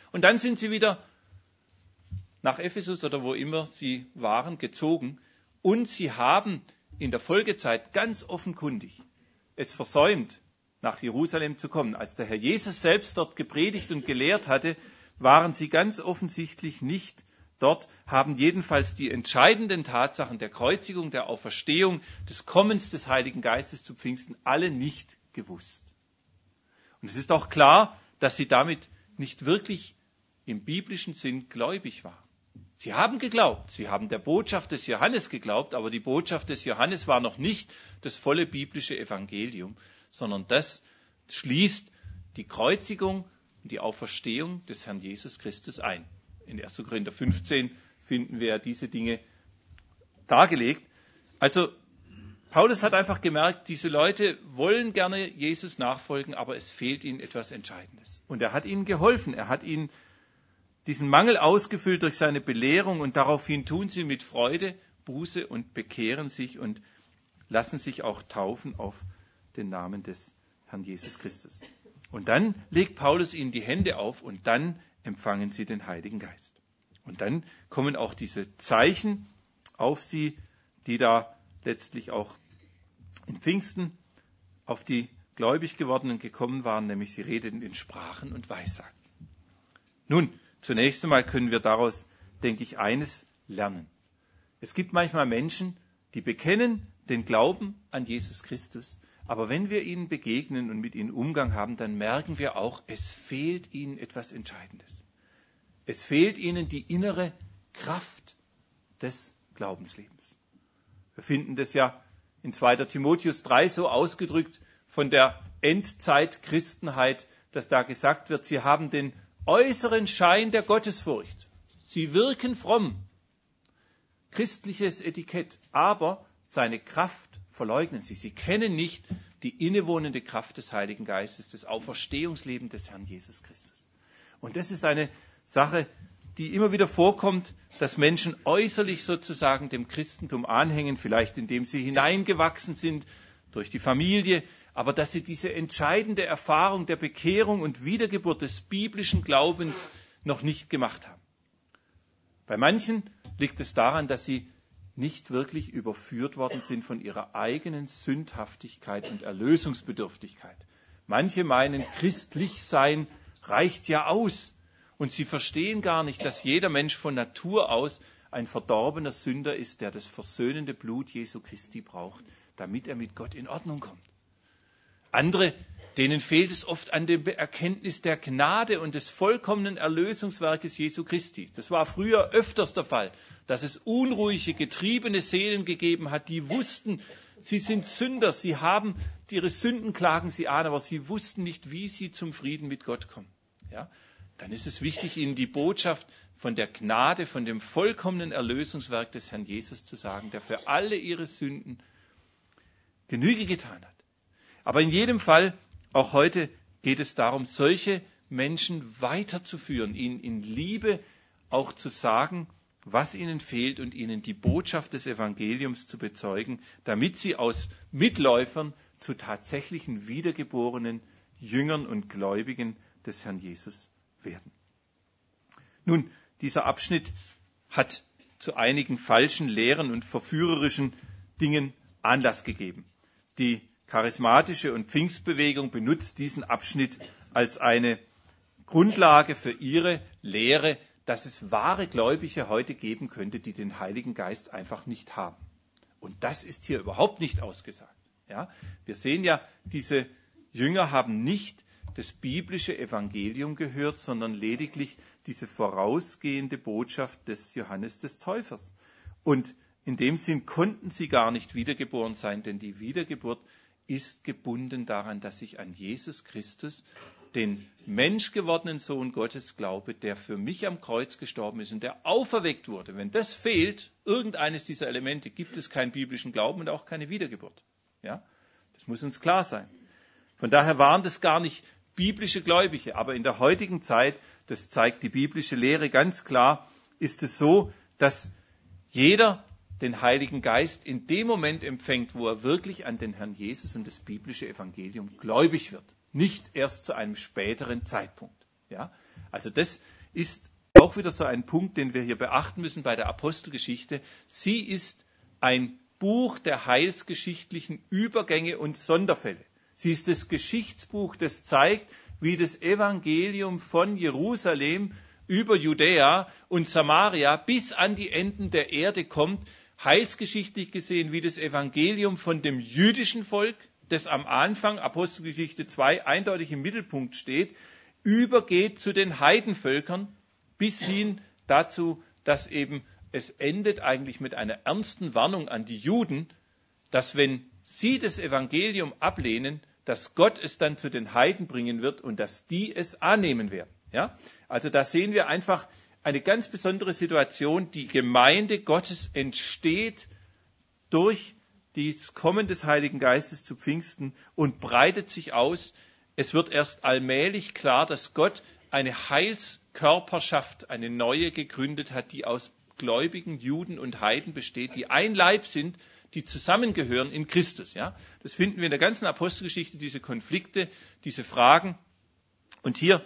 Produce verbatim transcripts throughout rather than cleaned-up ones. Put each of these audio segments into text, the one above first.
Und dann sind sie wieder nach Ephesus oder wo immer sie waren, gezogen. Und sie haben in der Folgezeit ganz offenkundig es versäumt, nach Jerusalem zu kommen. Als der Herr Jesus selbst dort gepredigt und gelehrt hatte, waren sie ganz offensichtlich nicht dort, haben jedenfalls die entscheidenden Tatsachen der Kreuzigung, der Auferstehung, des Kommens des Heiligen Geistes zu Pfingsten alle nicht gewusst. Und es ist auch klar, dass sie damit nicht wirklich im biblischen Sinn gläubig waren. Sie haben geglaubt, sie haben der Botschaft des Johannes geglaubt, aber die Botschaft des Johannes war noch nicht das volle biblische Evangelium, sondern das schließt die Kreuzigung und die Auferstehung des Herrn Jesus Christus ein. In erster Korinther fünfzehn finden wir diese Dinge dargelegt. Also Paulus hat einfach gemerkt, diese Leute wollen gerne Jesus nachfolgen, aber es fehlt ihnen etwas Entscheidendes. Und er hat ihnen geholfen, er hat ihnen diesen Mangel ausgefüllt durch seine Belehrung und daraufhin tun sie mit Freude Buße und bekehren sich und lassen sich auch taufen auf den Namen des Herrn Jesus Christus. Und dann legt Paulus ihnen die Hände auf und dann empfangen sie den Heiligen Geist. Und dann kommen auch diese Zeichen auf sie, die da letztlich auch in Pfingsten auf die gläubig gewordenen gekommen waren, nämlich sie redeten in Sprachen und Weissagen. Nun, zunächst einmal können wir daraus, denke ich, eines lernen. Es gibt manchmal Menschen, die bekennen den Glauben an Jesus Christus, aber wenn wir ihnen begegnen und mit ihnen Umgang haben, dann merken wir auch, es fehlt ihnen etwas Entscheidendes. Es fehlt ihnen die innere Kraft des Glaubenslebens. Wir finden das ja in zweiter Timotheus drei so ausgedrückt von der Endzeit-Christenheit, dass da gesagt wird, sie haben den äußeren Schein der Gottesfurcht. Sie wirken fromm. Christliches Etikett, aber seine Kraft verleugnen sie. Sie kennen nicht die innewohnende Kraft des Heiligen Geistes, des Auferstehungslebens des Herrn Jesus Christus. Und das ist eine Sache, die immer wieder vorkommt, dass Menschen äußerlich sozusagen dem Christentum anhängen, vielleicht indem sie hineingewachsen sind durch die Familie, aber dass sie diese entscheidende Erfahrung der Bekehrung und Wiedergeburt des biblischen Glaubens noch nicht gemacht haben. Bei manchen liegt es daran, dass sie nicht wirklich überführt worden sind von ihrer eigenen Sündhaftigkeit und Erlösungsbedürftigkeit. Manche meinen, christlich sein reicht ja aus. Und sie verstehen gar nicht, dass jeder Mensch von Natur aus ein verdorbener Sünder ist, der das versöhnende Blut Jesu Christi braucht, damit er mit Gott in Ordnung kommt. Andere, denen fehlt es oft an der Erkenntnis der Gnade und des vollkommenen Erlösungswerkes Jesu Christi. Das war früher öfters der Fall, dass es unruhige, getriebene Seelen gegeben hat, die wussten, sie sind Sünder, sie haben ihre Sünden, klagen sie an, aber sie wussten nicht, wie sie zum Frieden mit Gott kommen. Ja? Dann ist es wichtig, ihnen die Botschaft von der Gnade, von dem vollkommenen Erlösungswerk des Herrn Jesus zu sagen, der für alle ihre Sünden Genüge getan hat. Aber in jedem Fall, auch heute geht es darum, solche Menschen weiterzuführen, ihnen in Liebe auch zu sagen, was ihnen fehlt und ihnen die Botschaft des Evangeliums zu bezeugen, damit sie aus Mitläufern zu tatsächlichen wiedergeborenen Jüngern und Gläubigen des Herrn Jesus werden. Nun, dieser Abschnitt hat zu einigen falschen Lehren und verführerischen Dingen Anlass gegeben. Die charismatische und Pfingstbewegung benutzt diesen Abschnitt als eine Grundlage für ihre Lehre, dass es wahre Gläubige heute geben könnte, die den Heiligen Geist einfach nicht haben. Und das ist hier überhaupt nicht ausgesagt. Ja? Wir sehen ja, diese Jünger haben nicht das biblische Evangelium gehört, sondern lediglich diese vorausgehende Botschaft des Johannes des Täufers. Und in dem Sinn konnten sie gar nicht wiedergeboren sein, denn die Wiedergeburt ist gebunden daran, dass ich an Jesus Christus, den menschgewordenen Sohn Gottes, glaube, der für mich am Kreuz gestorben ist und der auferweckt wurde. Wenn das fehlt, irgendeines dieser Elemente, gibt es keinen biblischen Glauben und auch keine Wiedergeburt. Ja? Das muss uns klar sein. Von daher waren das gar nicht biblische Gläubige, aber in der heutigen Zeit, das zeigt die biblische Lehre ganz klar, ist es so, dass jeder den Heiligen Geist in dem Moment empfängt, wo er wirklich an den Herrn Jesus und das biblische Evangelium gläubig wird. Nicht erst zu einem späteren Zeitpunkt. Ja? Also das ist auch wieder so ein Punkt, den wir hier beachten müssen bei der Apostelgeschichte. Sie ist ein Buch der heilsgeschichtlichen Übergänge und Sonderfälle. Sie ist das Geschichtsbuch, das zeigt, wie das Evangelium von Jerusalem über Judäa und Samaria bis an die Enden der Erde kommt, heilsgeschichtlich gesehen, wie das Evangelium von dem jüdischen Volk, das am Anfang, Apostelgeschichte zwei, eindeutig im Mittelpunkt steht, übergeht zu den Heidenvölkern, bis hin dazu, dass eben es endet eigentlich mit einer ernsten Warnung an die Juden, dass wenn sie das Evangelium ablehnen, dass Gott es dann zu den Heiden bringen wird und dass die es annehmen werden. Ja? Also da sehen wir einfach eine ganz besondere Situation. Die Gemeinde Gottes entsteht durch das Kommen des Heiligen Geistes zu Pfingsten und breitet sich aus. Es wird erst allmählich klar, dass Gott eine Heilskörperschaft, eine neue gegründet hat, die aus gläubigen Juden und Heiden besteht, die ein Leib sind, die zusammengehören in Christus. Ja? Das finden wir in der ganzen Apostelgeschichte, diese Konflikte, diese Fragen. Und hier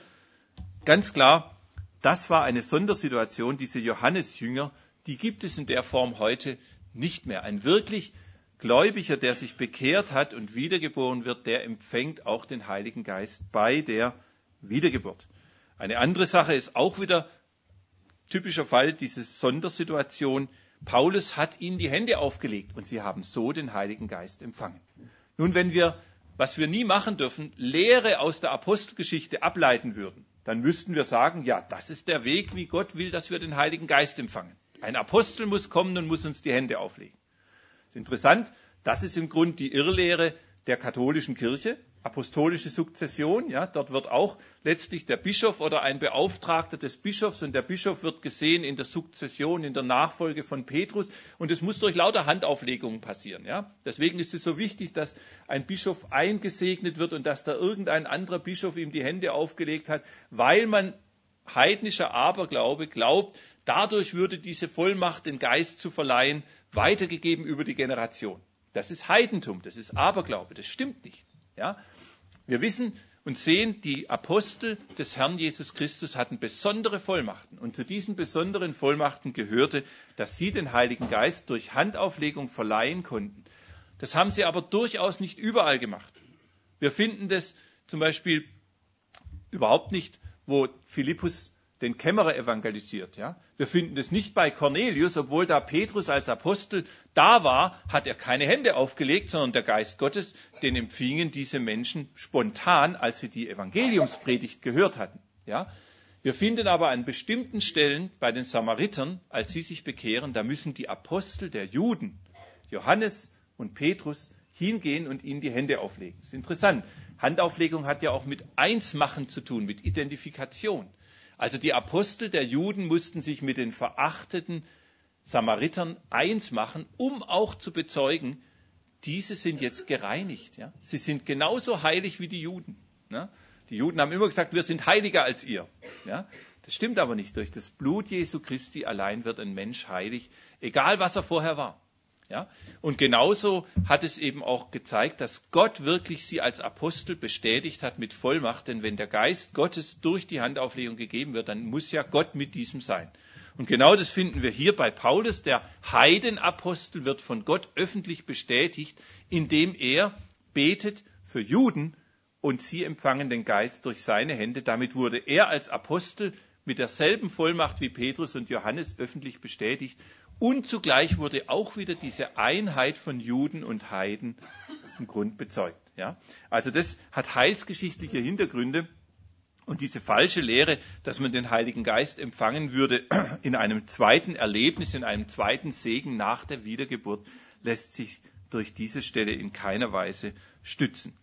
ganz klar, das war eine Sondersituation, diese Johannesjünger, die gibt es in der Form heute nicht mehr. Ein wirklich Gläubiger, der sich bekehrt hat und wiedergeboren wird, der empfängt auch den Heiligen Geist bei der Wiedergeburt. Eine andere Sache ist auch wieder typischer Fall, diese Sondersituation. Paulus hat ihnen die Hände aufgelegt und sie haben so den Heiligen Geist empfangen. Nun, wenn wir, was wir nie machen dürfen, Lehre aus der Apostelgeschichte ableiten würden, dann müssten wir sagen, ja, das ist der Weg, wie Gott will, dass wir den Heiligen Geist empfangen. Ein Apostel muss kommen und muss uns die Hände auflegen. Das ist interessant, das ist im Grunde die Irrlehre der katholischen Kirche, apostolische Sukzession, ja, dort wird auch letztlich der Bischof oder ein Beauftragter des Bischofs und der Bischof wird gesehen in der Sukzession, in der Nachfolge von Petrus und es muss durch lauter Handauflegungen passieren, ja. Deswegen ist es so wichtig, dass ein Bischof eingesegnet wird und dass da irgendein anderer Bischof ihm die Hände aufgelegt hat, weil man heidnischer Aberglaube glaubt, dadurch würde diese Vollmacht, den Geist zu verleihen, weitergegeben über die Generation. Das ist Heidentum, das ist Aberglaube, das stimmt nicht. Ja? Wir wissen und sehen, die Apostel des Herrn Jesus Christus hatten besondere Vollmachten. Und zu diesen besonderen Vollmachten gehörte, dass sie den Heiligen Geist durch Handauflegung verleihen konnten. Das haben sie aber durchaus nicht überall gemacht. Wir finden das zum Beispiel überhaupt nicht, wo Philippus den Kämmerer evangelisiert. Ja? Wir finden das nicht bei Cornelius, obwohl da Petrus als Apostel da war, hat er keine Hände aufgelegt, sondern der Geist Gottes, den empfingen diese Menschen spontan, als sie die Evangeliumspredigt gehört hatten. Ja? Wir finden aber an bestimmten Stellen bei den Samaritern, als sie sich bekehren, da müssen die Apostel der Juden, Johannes und Petrus, hingehen und ihnen die Hände auflegen. Das ist interessant. Handauflegung hat ja auch mit Einsmachen zu tun, mit Identifikation. Also die Apostel der Juden mussten sich mit den verachteten Samaritern eins machen, um auch zu bezeugen, diese sind jetzt gereinigt. Ja? Sie sind genauso heilig wie die Juden. Ja? Die Juden haben immer gesagt, wir sind heiliger als ihr. Ja? Das stimmt aber nicht. Durch das Blut Jesu Christi allein wird ein Mensch heilig, egal was er vorher war. Ja? Und genauso hat es eben auch gezeigt, dass Gott wirklich sie als Apostel bestätigt hat mit Vollmacht. Denn wenn der Geist Gottes durch die Handauflegung gegeben wird, dann muss ja Gott mit diesem sein. Und genau das finden wir hier bei Paulus. Der Heidenapostel wird von Gott öffentlich bestätigt, indem er betet für Juden und sie empfangen den Geist durch seine Hände. Damit wurde er als Apostel mit derselben Vollmacht wie Petrus und Johannes öffentlich bestätigt. Und zugleich wurde auch wieder diese Einheit von Juden und Heiden im Grund bezeugt. Ja? Also das hat heilsgeschichtliche Hintergründe. Und diese falsche Lehre, dass man den Heiligen Geist empfangen würde in einem zweiten Erlebnis, in einem zweiten Segen nach der Wiedergeburt, lässt sich durch diese Stelle in keiner Weise stützen.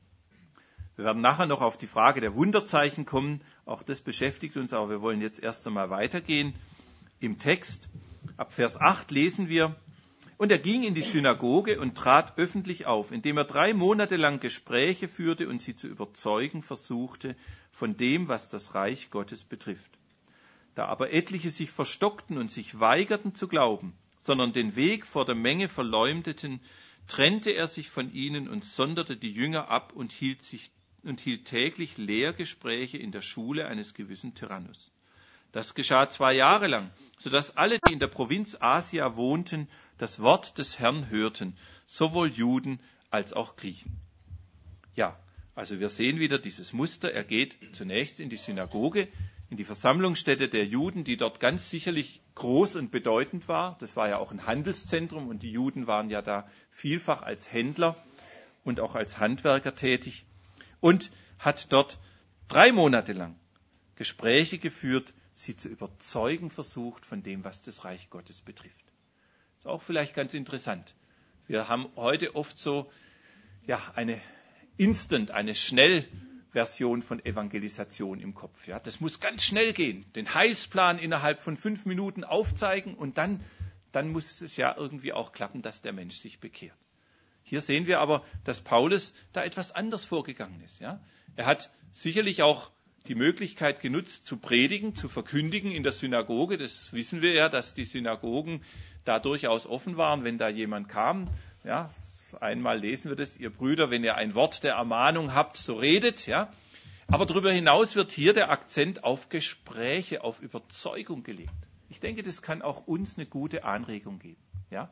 Wir werden nachher noch auf die Frage der Wunderzeichen kommen. Auch das beschäftigt uns, aber wir wollen jetzt erst einmal weitergehen im Text. Ab Vers acht lesen wir, und er ging in die Synagoge und trat öffentlich auf, indem er drei Monate lang Gespräche führte und sie zu überzeugen versuchte von dem, was das Reich Gottes betrifft. Da aber etliche sich verstockten und sich weigerten zu glauben, sondern den Weg vor der Menge verleumdeten, trennte er sich von ihnen und sonderte die Jünger ab und hielt sich und hielt täglich Lehrgespräche in der Schule eines gewissen Tyrannus. Das geschah zwei Jahre lang, sodass alle, die in der Provinz Asia wohnten, das Wort des Herrn hörten, sowohl Juden als auch Griechen. Ja, also wir sehen wieder dieses Muster. Er geht zunächst in die Synagoge, in die Versammlungsstätte der Juden, die dort ganz sicherlich groß und bedeutend war. Das war ja auch ein Handelszentrum und die Juden waren ja da vielfach als Händler und auch als Handwerker tätig und hat dort drei Monate lang Gespräche geführt, sie zu überzeugen versucht von dem, was das Reich Gottes betrifft. Ist auch vielleicht ganz interessant. Wir haben heute oft so ja, eine Instant, eine Schnellversion von Evangelisation im Kopf. Ja, das muss ganz schnell gehen. Den Heilsplan innerhalb von fünf Minuten aufzeigen und dann, dann muss es ja irgendwie auch klappen, dass der Mensch sich bekehrt. Hier sehen wir aber, dass Paulus da etwas anders vorgegangen ist. Ja? Er hat sicherlich auch die Möglichkeit genutzt, zu predigen, zu verkündigen in der Synagoge. Das wissen wir ja, dass die Synagogen da durchaus offen waren, wenn da jemand kam. Ja, einmal lesen wir das, ihr Brüder, wenn ihr ein Wort der Ermahnung habt, so redet. Ja. Aber darüber hinaus wird hier der Akzent auf Gespräche, auf Überzeugung gelegt. Ich denke, das kann auch uns eine gute Anregung geben. Ja.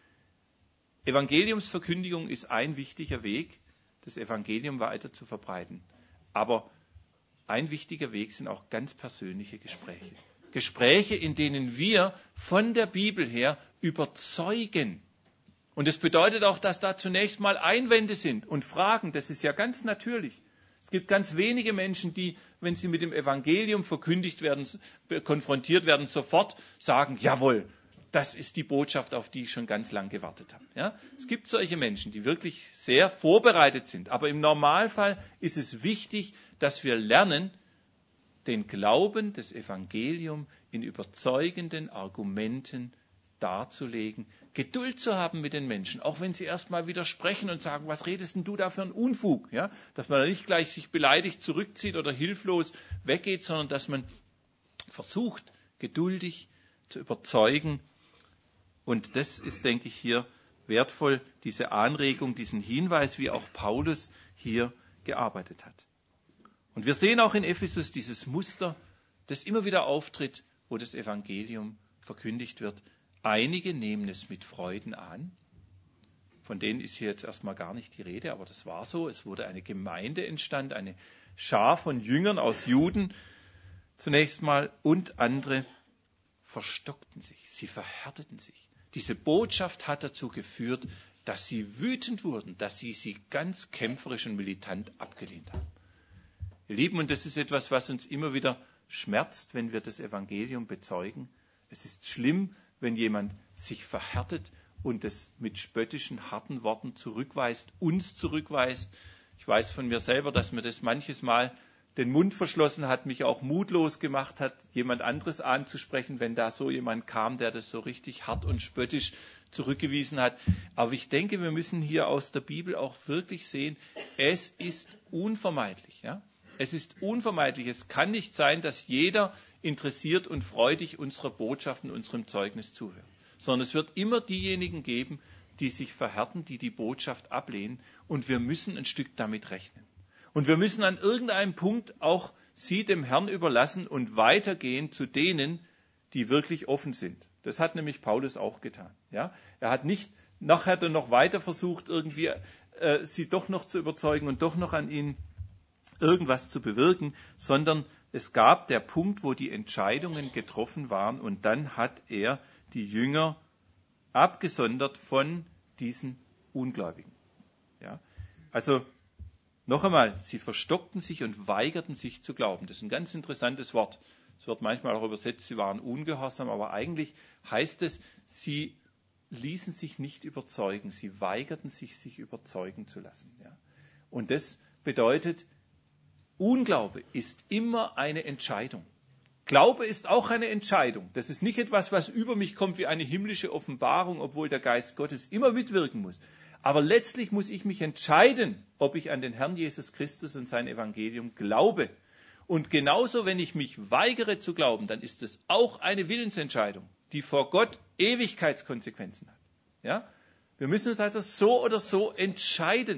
Evangeliumsverkündigung ist ein wichtiger Weg, das Evangelium weiter zu verbreiten. Aber ein wichtiger Weg sind auch ganz persönliche Gespräche. Gespräche, in denen wir von der Bibel her überzeugen. Und das bedeutet auch, dass da zunächst mal Einwände sind und Fragen. Das ist ja ganz natürlich. Es gibt ganz wenige Menschen, die, wenn sie mit dem Evangelium verkündigt werden, konfrontiert werden, sofort sagen, jawohl, das ist die Botschaft, auf die ich schon ganz lang gewartet habe. Ja? Es gibt solche Menschen, die wirklich sehr vorbereitet sind. Aber im Normalfall ist es wichtig, dass wir lernen, den Glauben des Evangeliums in überzeugenden Argumenten darzulegen, Geduld zu haben mit den Menschen, auch wenn sie erstmal widersprechen und sagen, was redest denn du da für einen Unfug? Ja? Dass man nicht gleich sich beleidigt zurückzieht oder hilflos weggeht, sondern dass man versucht, geduldig zu überzeugen. Und das ist, denke ich, hier wertvoll, diese Anregung, diesen Hinweis, wie auch Paulus hier gearbeitet hat. Und wir sehen auch in Ephesus dieses Muster, das immer wieder auftritt, wo das Evangelium verkündigt wird. Einige nehmen es mit Freuden an. Von denen ist hier jetzt erstmal gar nicht die Rede, aber das war so. Es wurde eine Gemeinde entstand, eine Schar von Jüngern aus Juden zunächst mal und andere verstockten sich, sie verhärteten sich. Diese Botschaft hat dazu geführt, dass sie wütend wurden, dass sie sie ganz kämpferisch und militant abgelehnt haben. Ihr Lieben, und das ist etwas, was uns immer wieder schmerzt, wenn wir das Evangelium bezeugen. Es ist schlimm, wenn jemand sich verhärtet und es mit spöttischen, harten Worten zurückweist, uns zurückweist. Ich weiß von mir selber, dass mir das manches Mal den Mund verschlossen hat, mich auch mutlos gemacht hat, jemand anderes anzusprechen, wenn da so jemand kam, der das so richtig hart und spöttisch zurückgewiesen hat. Aber ich denke, wir müssen hier aus der Bibel auch wirklich sehen, es ist unvermeidlich. Ja? Es ist unvermeidlich. Es kann nicht sein, dass jeder interessiert und freudig unserer Botschaft und unserem Zeugnis zuhört, sondern es wird immer diejenigen geben, die sich verhärten, die die Botschaft ablehnen, und wir müssen ein Stück damit rechnen. Und wir müssen an irgendeinem Punkt auch sie dem Herrn überlassen und weitergehen zu denen, die wirklich offen sind. Das hat nämlich Paulus auch getan. Ja? Er hat nicht nachher dann noch weiter versucht, irgendwie äh, sie doch noch zu überzeugen und doch noch an ihnen irgendwas zu bewirken, sondern es gab der Punkt, wo die Entscheidungen getroffen waren, und dann hat er die Jünger abgesondert von diesen Ungläubigen. Ja? Also noch einmal, sie verstockten sich und weigerten sich zu glauben. Das ist ein ganz interessantes Wort. Es wird manchmal auch übersetzt, sie waren ungehorsam, aber eigentlich heißt es, sie ließen sich nicht überzeugen, sie weigerten sich, sich überzeugen zu lassen. Ja? Und das bedeutet, Unglaube ist immer eine Entscheidung. Glaube ist auch eine Entscheidung. Das ist nicht etwas, was über mich kommt wie eine himmlische Offenbarung, obwohl der Geist Gottes immer mitwirken muss. Aber letztlich muss ich mich entscheiden, ob ich an den Herrn Jesus Christus und sein Evangelium glaube. Und genauso, wenn ich mich weigere zu glauben, dann ist es auch eine Willensentscheidung, die vor Gott Ewigkeitskonsequenzen hat. Ja? Wir müssen uns also so oder so entscheiden.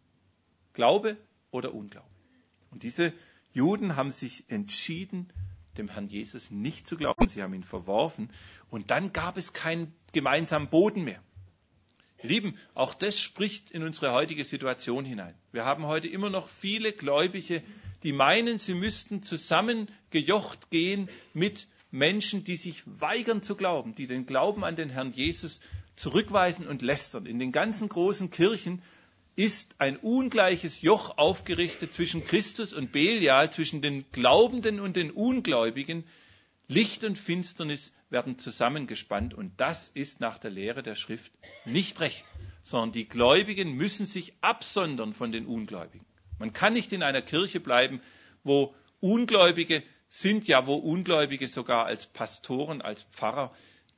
Glaube oder Unglaube. Und diese Juden haben sich entschieden, dem Herrn Jesus nicht zu glauben. Sie haben ihn verworfen und dann gab es keinen gemeinsamen Boden mehr. Ihr Lieben, auch das spricht in unsere heutige Situation hinein. Wir haben heute immer noch viele Gläubige, die meinen, sie müssten zusammengejocht gehen mit Menschen, die sich weigern zu glauben, die den Glauben an den Herrn Jesus zurückweisen und lästern. In den ganzen großen Kirchen ist ein ungleiches Joch aufgerichtet zwischen Christus und Belial, zwischen den Glaubenden und den Ungläubigen. Licht und Finsternis werden zusammengespannt und das ist nach der Lehre der Schrift nicht recht, sondern die Gläubigen müssen sich absondern von den Ungläubigen. Man kann nicht in einer Kirche bleiben, wo Ungläubige sind, ja wo Ungläubige sogar als Pastoren, als Pfarrer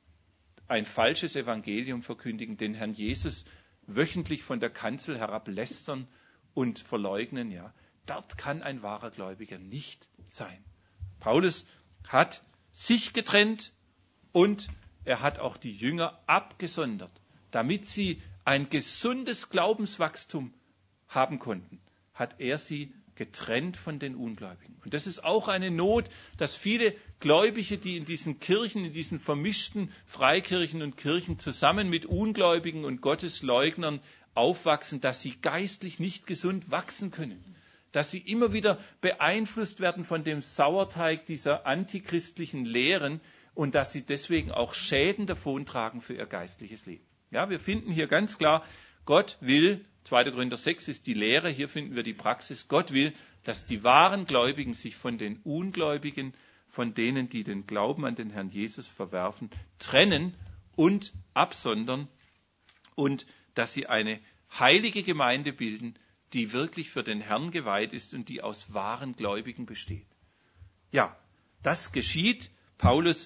ein falsches Evangelium verkündigen, den Herrn Jesus wöchentlich von der Kanzel herab lästern und verleugnen. Ja, dort kann ein wahrer Gläubiger nicht sein. Paulus hat sich getrennt und er hat auch die Jünger abgesondert, damit sie ein gesundes Glaubenswachstum haben konnten, hat er sie getrennt von den Ungläubigen. Und das ist auch eine Not, dass viele Gläubige, die in diesen Kirchen, in diesen vermischten Freikirchen und Kirchen zusammen mit Ungläubigen und Gottesleugnern aufwachsen, dass sie geistlich nicht gesund wachsen können, dass sie immer wieder beeinflusst werden von dem Sauerteig dieser antichristlichen Lehren und dass sie deswegen auch Schäden davontragen für ihr geistliches Leben. Ja, wir finden hier ganz klar, Gott will, zweiter Korinther sechs ist die Lehre, hier finden wir die Praxis, Gott will, dass die wahren Gläubigen sich von den Ungläubigen, von denen, die den Glauben an den Herrn Jesus verwerfen, trennen und absondern und dass sie eine heilige Gemeinde bilden, die wirklich für den Herrn geweiht ist und die aus wahren Gläubigen besteht. Ja, das geschieht. Paulus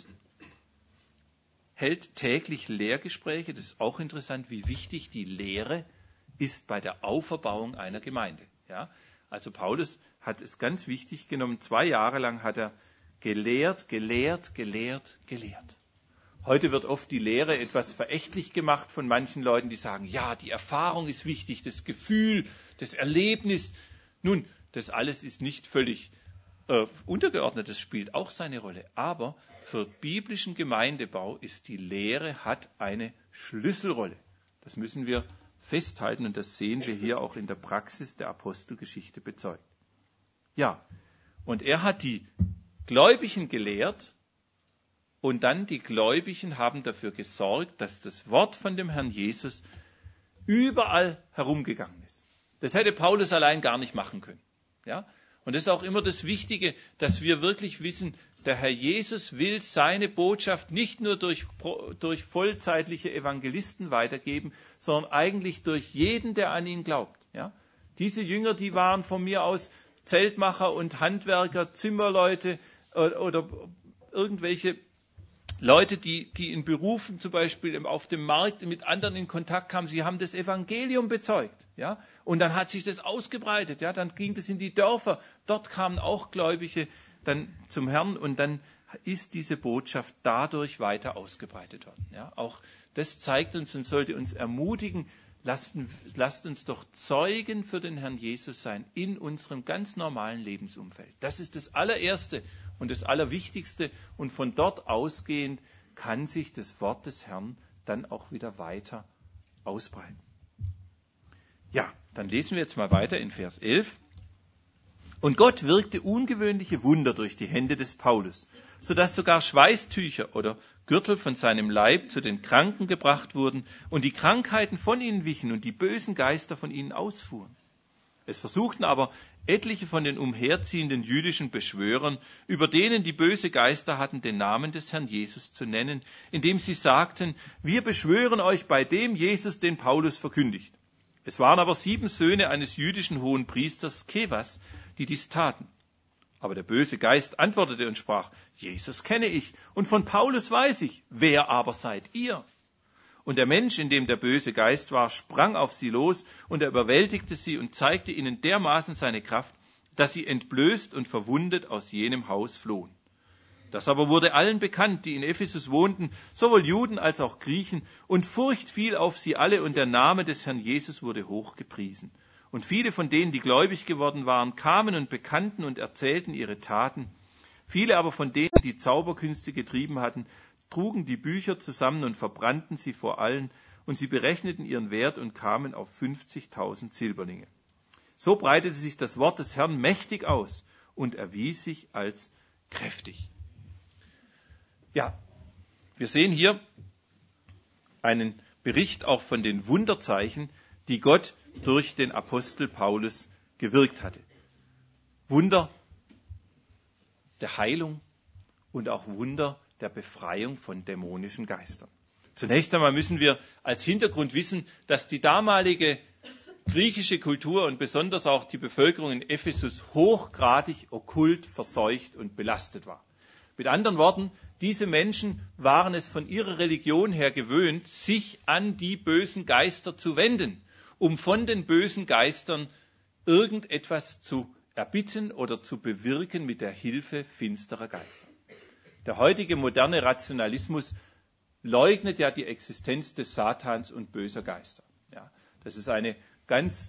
hält täglich Lehrgespräche. Das ist auch interessant, wie wichtig die Lehre ist bei der Auferbauung einer Gemeinde. Ja, also Paulus hat es ganz wichtig genommen. Zwei Jahre lang hat er gelehrt, gelehrt, gelehrt, gelehrt. Heute wird oft die Lehre etwas verächtlich gemacht von manchen Leuten, die sagen, ja, die Erfahrung ist wichtig, das Gefühl, das Erlebnis. Nun, das alles ist nicht völlig äh, untergeordnet, das spielt auch seine Rolle. Aber für biblischen Gemeindebau ist die Lehre, hat eine Schlüsselrolle. Das müssen wir festhalten und das sehen wir hier auch in der Praxis der Apostelgeschichte bezeugt. Ja, und er hat die Gläubigen gelehrt, und dann die Gläubigen haben dafür gesorgt, dass das Wort von dem Herrn Jesus überall herumgegangen ist. Das hätte Paulus allein gar nicht machen können. Ja? Und das ist auch immer das Wichtige, dass wir wirklich wissen, der Herr Jesus will seine Botschaft nicht nur durch, durch vollzeitliche Evangelisten weitergeben, sondern eigentlich durch jeden, der an ihn glaubt. Ja? Diese Jünger, die waren von mir aus Zeltmacher und Handwerker, Zimmerleute oder, oder irgendwelche Leute, die, die in Berufen zum Beispiel auf dem Markt mit anderen in Kontakt kamen, sie haben das Evangelium bezeugt. Ja? Und dann hat sich das ausgebreitet. Ja? Dann ging das in die Dörfer. Dort kamen auch Gläubige dann zum Herrn und dann ist diese Botschaft dadurch weiter ausgebreitet worden. Ja? Auch das zeigt uns und sollte uns ermutigen, lasst, lasst uns doch Zeugen für den Herrn Jesus sein in unserem ganz normalen Lebensumfeld. Das ist das allererste und das Allerwichtigste. Und von dort ausgehend kann sich das Wort des Herrn dann auch wieder weiter ausbreiten. Ja, dann lesen wir jetzt mal weiter in Vers elf. Und Gott wirkte ungewöhnliche Wunder durch die Hände des Paulus, sodass sogar Schweißtücher oder Gürtel von seinem Leib zu den Kranken gebracht wurden und die Krankheiten von ihnen wichen und die bösen Geister von ihnen ausfuhren. Es versuchten aber etliche von den umherziehenden jüdischen Beschwörern, über denen die böse Geister hatten, den Namen des Herrn Jesus zu nennen, indem sie sagten, wir beschwören euch bei dem Jesus, den Paulus verkündigt. Es waren aber sieben Söhne eines jüdischen Hohenpriesters, Kefas, die dies taten. Aber der böse Geist antwortete und sprach, Jesus kenne ich und von Paulus weiß ich, wer aber seid ihr? Und der Mensch, in dem der böse Geist war, sprang auf sie los und er überwältigte sie und zeigte ihnen dermaßen seine Kraft, dass sie entblößt und verwundet aus jenem Haus flohen. Das aber wurde allen bekannt, die in Ephesus wohnten, sowohl Juden als auch Griechen, und Furcht fiel auf sie alle und der Name des Herrn Jesus wurde hoch gepriesen. Und viele von denen, die gläubig geworden waren, kamen und bekannten und erzählten ihre Taten. Viele aber von denen, die Zauberkünste getrieben hatten, trugen die Bücher zusammen und verbrannten sie vor allen, und sie berechneten ihren Wert und kamen auf fünfzigtausend Silberlinge. So breitete sich das Wort des Herrn mächtig aus und erwies sich als kräftig. Ja, wir sehen hier einen Bericht auch von den Wunderzeichen, die Gott durch den Apostel Paulus gewirkt hatte. Wunder der Heilung und auch Wunder der Befreiung von dämonischen Geistern. Zunächst einmal müssen wir als Hintergrund wissen, dass die damalige griechische Kultur und besonders auch die Bevölkerung in Ephesus hochgradig okkult, verseucht und belastet war. Mit anderen Worten, diese Menschen waren es von ihrer Religion her gewöhnt, sich an die bösen Geister zu wenden, um von den bösen Geistern irgendetwas zu erbitten oder zu bewirken mit der Hilfe finsterer Geister. Der heutige moderne Rationalismus leugnet ja die Existenz des Satans und böser Geister. Ja, das ist eine ganz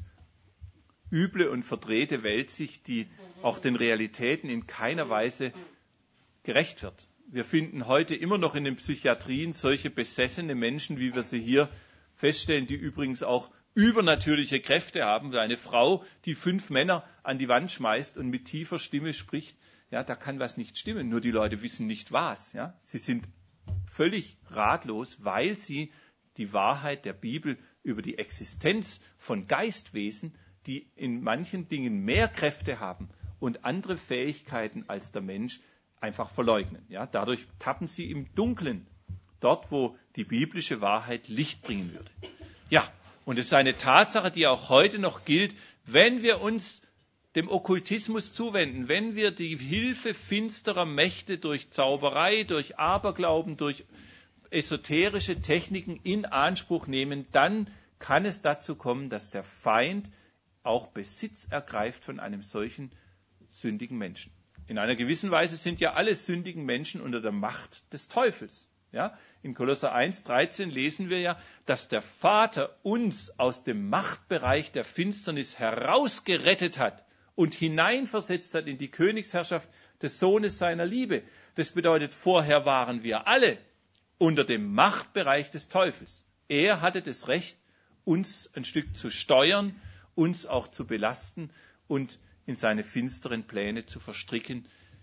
üble und verdrehte Weltsicht, die auch den Realitäten in keiner Weise gerecht wird. Wir finden heute immer noch in den Psychiatrien solche besessene Menschen, wie wir sie hier feststellen, die übrigens auch übernatürliche Kräfte haben. Eine Frau, die fünf Männer an die Wand schmeißt und mit tiefer Stimme spricht, ja, da kann was nicht stimmen, nur die Leute wissen nicht was. Ja. Sie sind völlig ratlos, weil sie die Wahrheit der Bibel über die Existenz von Geistwesen, die in manchen Dingen mehr Kräfte haben und andere Fähigkeiten als der Mensch, einfach verleugnen. Ja, dadurch tappen sie im Dunkeln, dort, wo die biblische Wahrheit Licht bringen würde. Ja, und es ist eine Tatsache, die auch heute noch gilt, wenn wir uns dem Okkultismus zuwenden, wenn wir die Hilfe finsterer Mächte durch Zauberei, durch Aberglauben, durch esoterische Techniken in Anspruch nehmen, dann kann es dazu kommen, dass der Feind auch Besitz ergreift von einem solchen sündigen Menschen. In einer gewissen Weise sind ja alle sündigen Menschen unter der Macht des Teufels. Ja? In Kolosser eins, dreizehn lesen wir ja, dass der Vater uns aus dem Machtbereich der Finsternis herausgerettet hat und hineinversetzt hat in die Königsherrschaft des Sohnes seiner Liebe. Das bedeutet, vorher waren wir alle unter dem Machtbereich des Teufels. Er hatte das Recht, uns ein Stück zu steuern, uns auch zu belasten und in seine finsteren Pläne zu verstricken.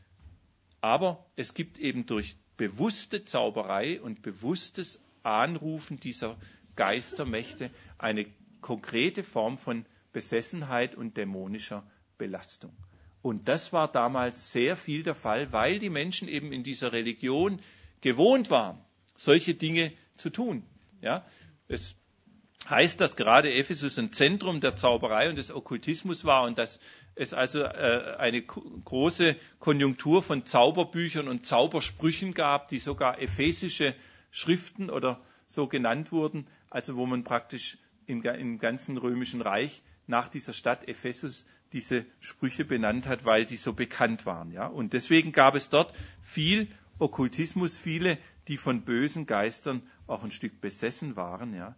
Aber es gibt eben durch bewusste Zauberei und bewusstes Anrufen dieser Geistermächte eine konkrete Form von Besessenheit und dämonischer Belastung. Und das war damals sehr viel der Fall, weil die Menschen eben in dieser Religion gewohnt waren, solche Dinge zu tun. Ja, es heißt, dass gerade Ephesus ein Zentrum der Zauberei und des Okkultismus war und dass es also äh, eine große Konjunktur von Zauberbüchern und Zaubersprüchen gab, die sogar ephesische Schriften oder so genannt wurden, also wo man praktisch im, im ganzen römischen Reich nach dieser Stadt Ephesus diese Sprüche benannt hat, weil die so bekannt waren. Ja? Und deswegen gab es dort viel Okkultismus, viele, die von bösen Geistern auch ein Stück besessen waren. Ja?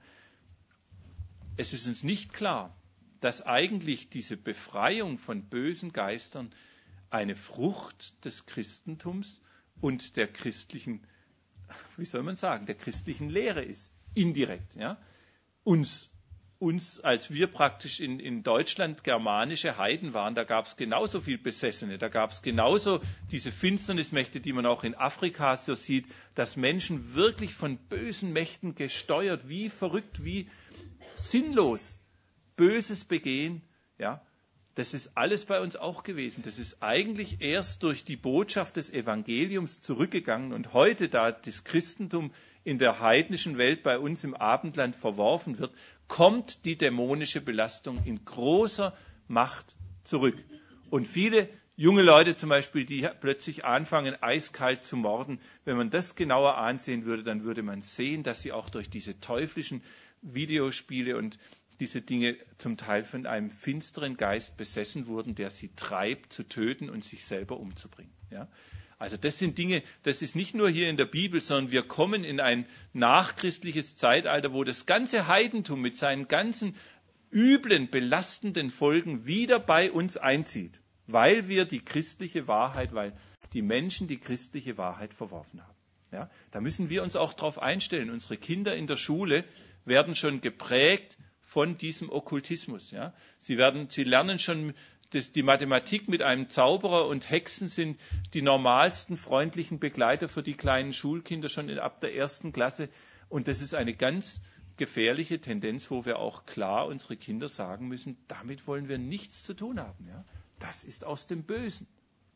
Es ist uns nicht klar, dass eigentlich diese Befreiung von bösen Geistern eine Frucht des Christentums und der christlichen, wie soll man sagen, der christlichen Lehre ist, indirekt. Ja? Uns, uns, als wir praktisch in, in Deutschland germanische Heiden waren, da gab es genauso viel Besessene, da gab es genauso diese Finsternismächte, die man auch in Afrika so sieht, dass Menschen wirklich von bösen Mächten gesteuert, wie verrückt, wie sinnlos Böses begehen, ja, das ist alles bei uns auch gewesen. Das ist eigentlich erst durch die Botschaft des Evangeliums zurückgegangen und heute, da das Christentum in der heidnischen Welt bei uns im Abendland verworfen wird, kommt die dämonische Belastung in großer Macht zurück. Und viele junge Leute zum Beispiel, die plötzlich anfangen, eiskalt zu morden, wenn man das genauer ansehen würde, dann würde man sehen, dass sie auch durch diese teuflischen Videospiele und diese Dinge zum Teil von einem finsteren Geist besessen wurden, der sie treibt, zu töten und sich selber umzubringen. Ja? Also das sind Dinge, das ist nicht nur hier in der Bibel, sondern wir kommen in ein nachchristliches Zeitalter, wo das ganze Heidentum mit seinen ganzen üblen, belastenden Folgen wieder bei uns einzieht, weil wir die christliche Wahrheit, weil die Menschen die christliche Wahrheit verworfen haben. Ja, da müssen wir uns auch darauf einstellen. Unsere Kinder in der Schule werden schon geprägt von diesem Okkultismus. Ja. Sie, werden, sie lernen schon das, die Mathematik mit einem Zauberer, und Hexen sind die normalsten freundlichen Begleiter für die kleinen Schulkinder schon in, ab der ersten Klasse. Und das ist eine ganz gefährliche Tendenz, wo wir auch klar unsere Kinder sagen müssen, damit wollen wir nichts zu tun haben. Ja. Das ist aus dem Bösen.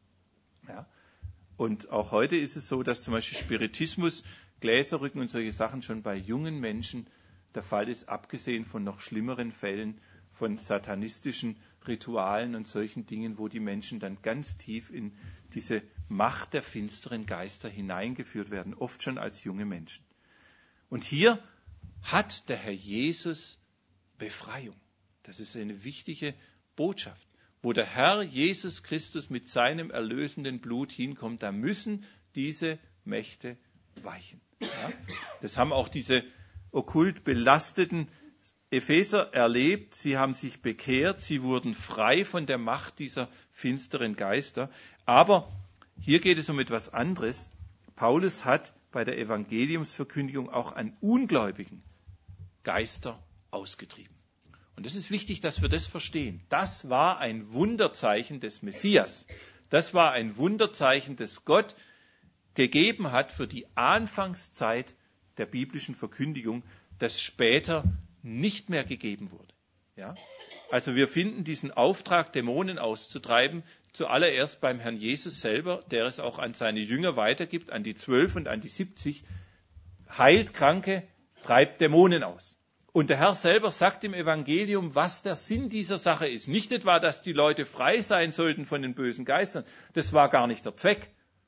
Ja. Und auch heute ist es so, dass zum Beispiel Spiritismus, Gläserrücken und solche Sachen schon bei jungen Menschen der Fall ist, abgesehen von noch schlimmeren Fällen von satanistischen Ritualen und solchen Dingen, wo die Menschen dann ganz tief in diese Macht der finsteren Geister hineingeführt werden, oft schon als junge Menschen. Und hier hat der Herr Jesus Befreiung. Das ist eine wichtige Botschaft. Wo der Herr Jesus Christus mit seinem erlösenden Blut hinkommt, da müssen diese Mächte weichen. Ja? Das haben auch diese okkult belasteten Epheser erlebt. Sie haben sich bekehrt, sie wurden frei von der Macht dieser finsteren Geister. Aber hier geht es um etwas anderes. Paulus hat bei der Evangeliumsverkündigung auch an Ungläubigen Geister ausgetrieben. Und es ist wichtig, dass wir das verstehen. Das war ein Wunderzeichen des Messias. Das war ein Wunderzeichen, das Gott gegeben hat für die Anfangszeit der biblischen Verkündigung, das später nicht mehr gegeben wurde. Ja? Also wir finden diesen Auftrag, Dämonen auszutreiben, zuallererst beim Herrn Jesus selber, der es auch an seine Jünger weitergibt, an die zwölf und an die siebzig. Heilt Kranke, treibt Dämonen aus. Und der Herr selber sagt im Evangelium, was der Sinn dieser Sache ist. Nicht etwa, dass die Leute frei sein sollten von den bösen Geistern. Das war gar nicht der Zweck.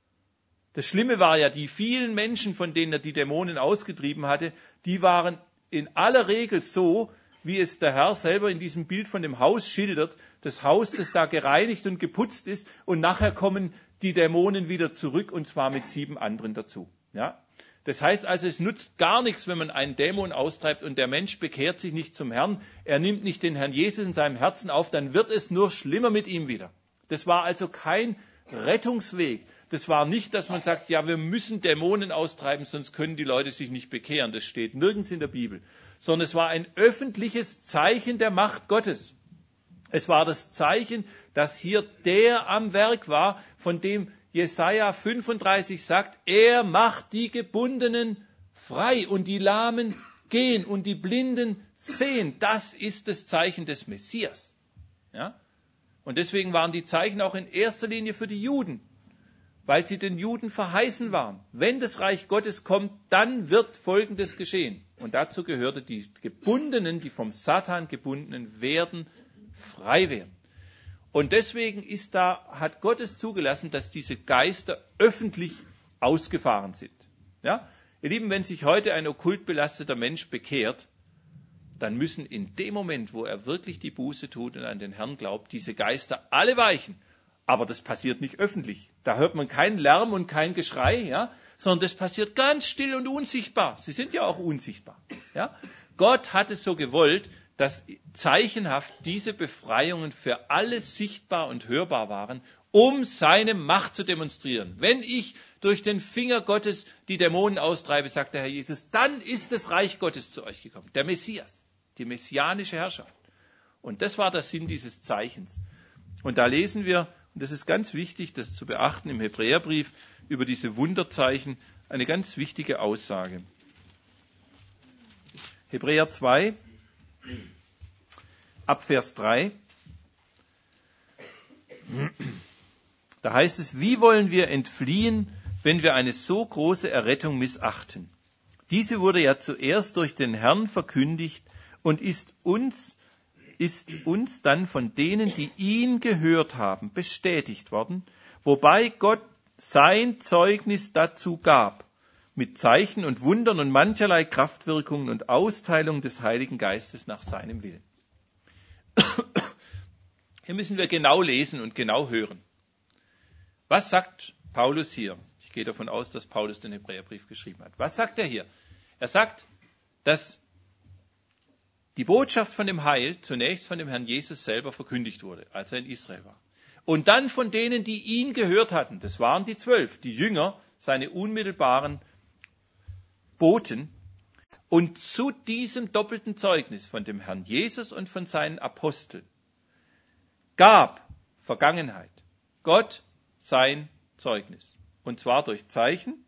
Das Schlimme war ja, die vielen Menschen, von denen er die Dämonen ausgetrieben hatte, die waren in aller Regel so, wie es der Herr selber in diesem Bild von dem Haus schildert. Das Haus, das da gereinigt und geputzt ist, und nachher kommen die Dämonen wieder zurück, und zwar mit sieben anderen dazu. Ja? Das heißt also, es nutzt gar nichts, wenn man einen Dämon austreibt und der Mensch bekehrt sich nicht zum Herrn, er nimmt nicht den Herrn Jesus in seinem Herzen auf, dann wird es nur schlimmer mit ihm wieder. Das war also kein Rettungsweg. Das war nicht, dass man sagt, ja, wir müssen Dämonen austreiben, sonst können die Leute sich nicht bekehren. Das steht nirgends in der Bibel. Sondern es war ein öffentliches Zeichen der Macht Gottes. Es war das Zeichen, dass hier der am Werk war, von dem Jesaja fünfunddreißig sagt, er macht die Gebundenen frei und die Lahmen gehen und die Blinden sehen. Das ist das Zeichen des Messias. Ja? Und deswegen waren die Zeichen auch in erster Linie für die Juden, weil sie den Juden verheißen waren. Wenn das Reich Gottes kommt, dann wird Folgendes geschehen. Und dazu gehörte, die Gebundenen, die vom Satan gebundenen, werden frei werden. Und deswegen ist da, hat Gott es zugelassen, dass diese Geister öffentlich ausgefahren sind. Ja? Ihr Lieben, wenn sich heute ein okkult belasteter Mensch bekehrt, dann müssen in dem Moment, wo er wirklich die Buße tut und an den Herrn glaubt, diese Geister alle weichen. Aber das passiert nicht öffentlich. Da hört man keinen Lärm und kein Geschrei, ja? Sondern das passiert ganz still und unsichtbar. Sie sind ja auch unsichtbar. Ja? Gott hat es so gewollt, dass zeichenhaft diese Befreiungen für alle sichtbar und hörbar waren, um seine Macht zu demonstrieren. Wenn ich durch den Finger Gottes die Dämonen austreibe, sagt der Herr Jesus, dann ist das Reich Gottes zu euch gekommen. Der Messias, die messianische Herrschaft. Und das war der Sinn dieses Zeichens. Und da lesen wir, und das ist ganz wichtig, das zu beachten im Hebräerbrief, über diese Wunderzeichen, eine ganz wichtige Aussage. Hebräer zwei, ab Vers drei. Da heißt es, wie wollen wir entfliehen, wenn wir eine so große Errettung missachten? Diese wurde ja zuerst durch den Herrn verkündigt und ist uns, ist uns dann von denen, die ihn gehört haben, bestätigt worden, wobei Gott sein Zeugnis dazu gab, mit Zeichen und Wundern und mancherlei Kraftwirkungen und Austeilung des Heiligen Geistes nach seinem Willen. Hier müssen wir genau lesen und genau hören. Was sagt Paulus hier? Ich gehe davon aus, dass Paulus den Hebräerbrief geschrieben hat. Was sagt er hier? Er sagt, dass die Botschaft von dem Heil zunächst von dem Herrn Jesus selber verkündigt wurde, als er in Israel war. Und dann von denen, die ihn gehört hatten, das waren die zwölf, die Jünger, seine unmittelbaren Boten. Und zu diesem doppelten Zeugnis von dem Herrn Jesus und von seinen Aposteln gab Vergangenheit Gott sein Zeugnis. Und zwar durch Zeichen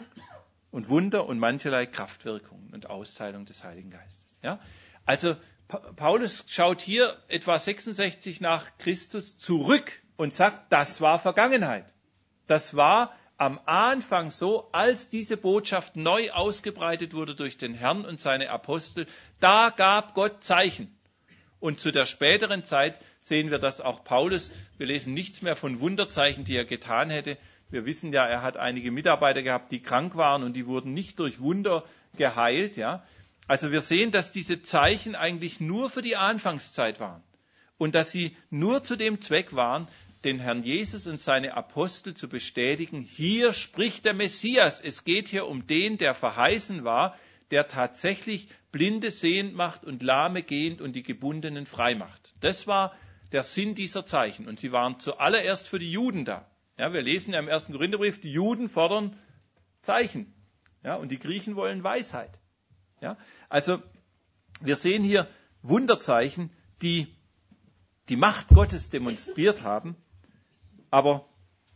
und Wunder und mancherlei Kraftwirkungen und Austeilung des Heiligen Geistes. Ja? Also Paulus schaut hier etwa sechsundsechzig nach Christus zurück und sagt, das war Vergangenheit. Das war am Anfang so, als diese Botschaft neu ausgebreitet wurde durch den Herrn und seine Apostel. Da gab Gott Zeichen. Und zu der späteren Zeit sehen wir, dass auch Paulus, wir lesen nichts mehr von Wunderzeichen, die er getan hätte. Wir wissen ja, er hat einige Mitarbeiter gehabt, die krank waren und die wurden nicht durch Wunder geheilt. Ja. Also wir sehen, dass diese Zeichen eigentlich nur für die Anfangszeit waren und dass sie nur zu dem Zweck waren, den Herrn Jesus und seine Apostel zu bestätigen. Hier spricht der Messias. Es geht hier um den, der verheißen war, der tatsächlich Blinde sehend macht und Lahme gehend und die Gebundenen frei macht. Das war der Sinn dieser Zeichen. Und sie waren zuallererst für die Juden da. Ja, wir lesen ja im ersten Korintherbrief, die Juden fordern Zeichen. Ja, und die Griechen wollen Weisheit. Ja, also wir sehen hier Wunderzeichen, die die Macht Gottes demonstriert haben. Aber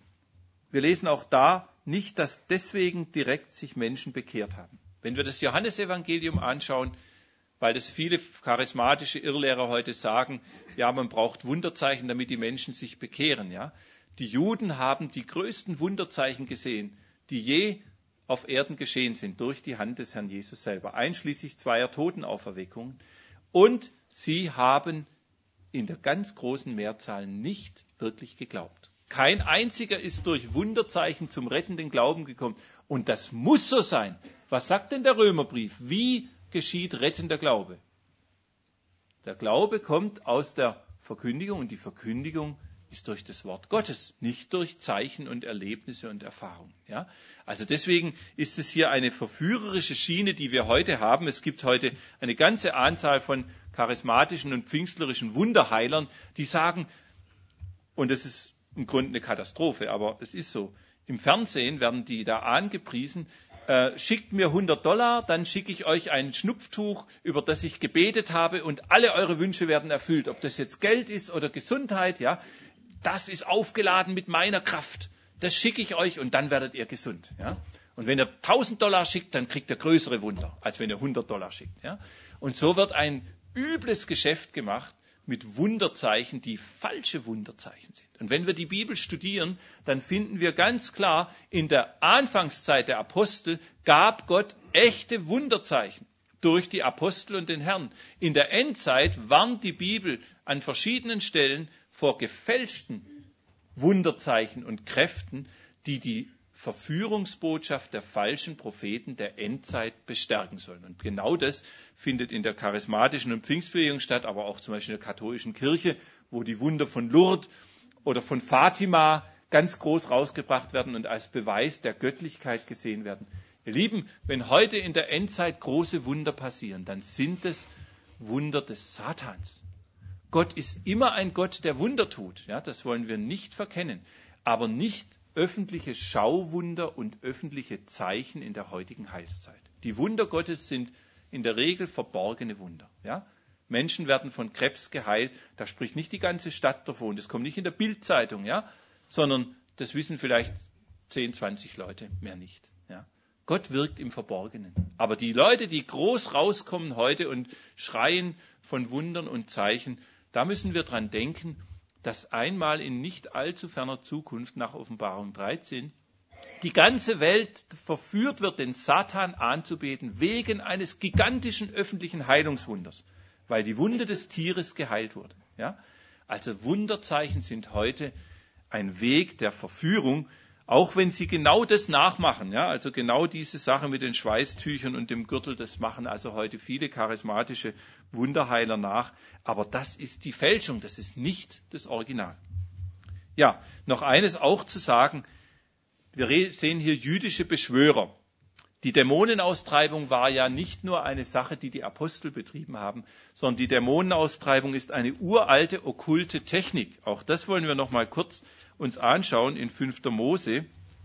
wir lesen auch da nicht, dass deswegen direkt sich Menschen bekehrt haben. Wenn wir das Johannesevangelium anschauen, weil das viele charismatische Irrlehrer heute sagen, ja, man braucht Wunderzeichen, damit die Menschen sich bekehren. Ja? Die Juden haben die größten Wunderzeichen gesehen, die je auf Erden geschehen sind, durch die Hand des Herrn Jesus selber, einschließlich zweier Totenauferweckungen. Und sie haben in der ganz großen Mehrzahl nicht wirklich geglaubt. Kein einziger ist durch Wunderzeichen zum rettenden Glauben gekommen. Und das muss so sein. Was sagt denn der Römerbrief? Wie geschieht rettender Glaube? Der Glaube kommt aus der Verkündigung und die Verkündigung ist durch das Wort Gottes, nicht durch Zeichen und Erlebnisse und Erfahrungen. Ja? Also deswegen ist es hier eine verführerische Schiene, die wir heute haben. Es gibt heute eine ganze Anzahl von charismatischen und pfingstlerischen Wunderheilern, die sagen, und das ist im Grunde eine Katastrophe, aber es ist so, im Fernsehen werden die da angepriesen, äh, schickt mir hundert Dollar, dann schicke ich euch ein Schnupftuch, über das ich gebetet habe und alle eure Wünsche werden erfüllt. Ob das jetzt Geld ist oder Gesundheit, ja, das ist aufgeladen mit meiner Kraft. Das schicke ich euch und dann werdet ihr gesund. Ja. Und wenn ihr tausend Dollar schickt, dann kriegt ihr größere Wunder, als wenn ihr hundert Dollar schickt. Ja. Und so wird ein übles Geschäft gemacht mit Wunderzeichen, die falsche Wunderzeichen sind. Und wenn wir die Bibel studieren, dann finden wir ganz klar, in der Anfangszeit der Apostel gab Gott echte Wunderzeichen durch die Apostel und den Herrn. In der Endzeit warnt die Bibel an verschiedenen Stellen vor gefälschten Wunderzeichen und Kräften, die die Verführungsbotschaft der falschen Propheten der Endzeit bestärken sollen. Und genau das findet in der charismatischen und Pfingstbewegung statt, aber auch zum Beispiel in der katholischen Kirche, wo die Wunder von Lourdes oder von Fatima ganz groß rausgebracht werden und als Beweis der Göttlichkeit gesehen werden. Ihr Lieben, wenn heute in der Endzeit große Wunder passieren, dann sind es Wunder des Satans. Gott ist immer ein Gott, der Wunder tut. Ja, das wollen wir nicht verkennen. Aber nicht öffentliche Schauwunder und öffentliche Zeichen in der heutigen Heilszeit. Die Wunder Gottes sind in der Regel verborgene Wunder. Ja? Menschen werden von Krebs geheilt, da spricht nicht die ganze Stadt davon, das kommt nicht in der Bildzeitung, ja? Sondern das wissen vielleicht zehn, zwanzig Leute, mehr nicht. Ja? Gott wirkt im Verborgenen. Aber die Leute, die groß rauskommen heute und schreien von Wundern und Zeichen, da müssen wir dran denken, dass einmal in nicht allzu ferner Zukunft nach Offenbarung dreizehn die ganze Welt verführt wird, den Satan anzubeten, wegen eines gigantischen öffentlichen Heilungswunders, weil die Wunde des Tieres geheilt wurde. Ja? Also Wunderzeichen sind heute ein Weg der Verführung, auch wenn sie genau das nachmachen. Ja? Also genau diese Sache mit den Schweißtüchern und dem Gürtel, das machen also heute viele charismatische Wunderheiler nach. Aber das ist die Fälschung, das ist nicht das Original. Ja, noch eines auch zu sagen, wir sehen hier jüdische Beschwörer. Die Dämonenaustreibung war ja nicht nur eine Sache, die die Apostel betrieben haben, sondern die Dämonenaustreibung ist eine uralte, okkulte Technik. Auch das wollen wir noch mal kurz uns anschauen in fünfter Mose.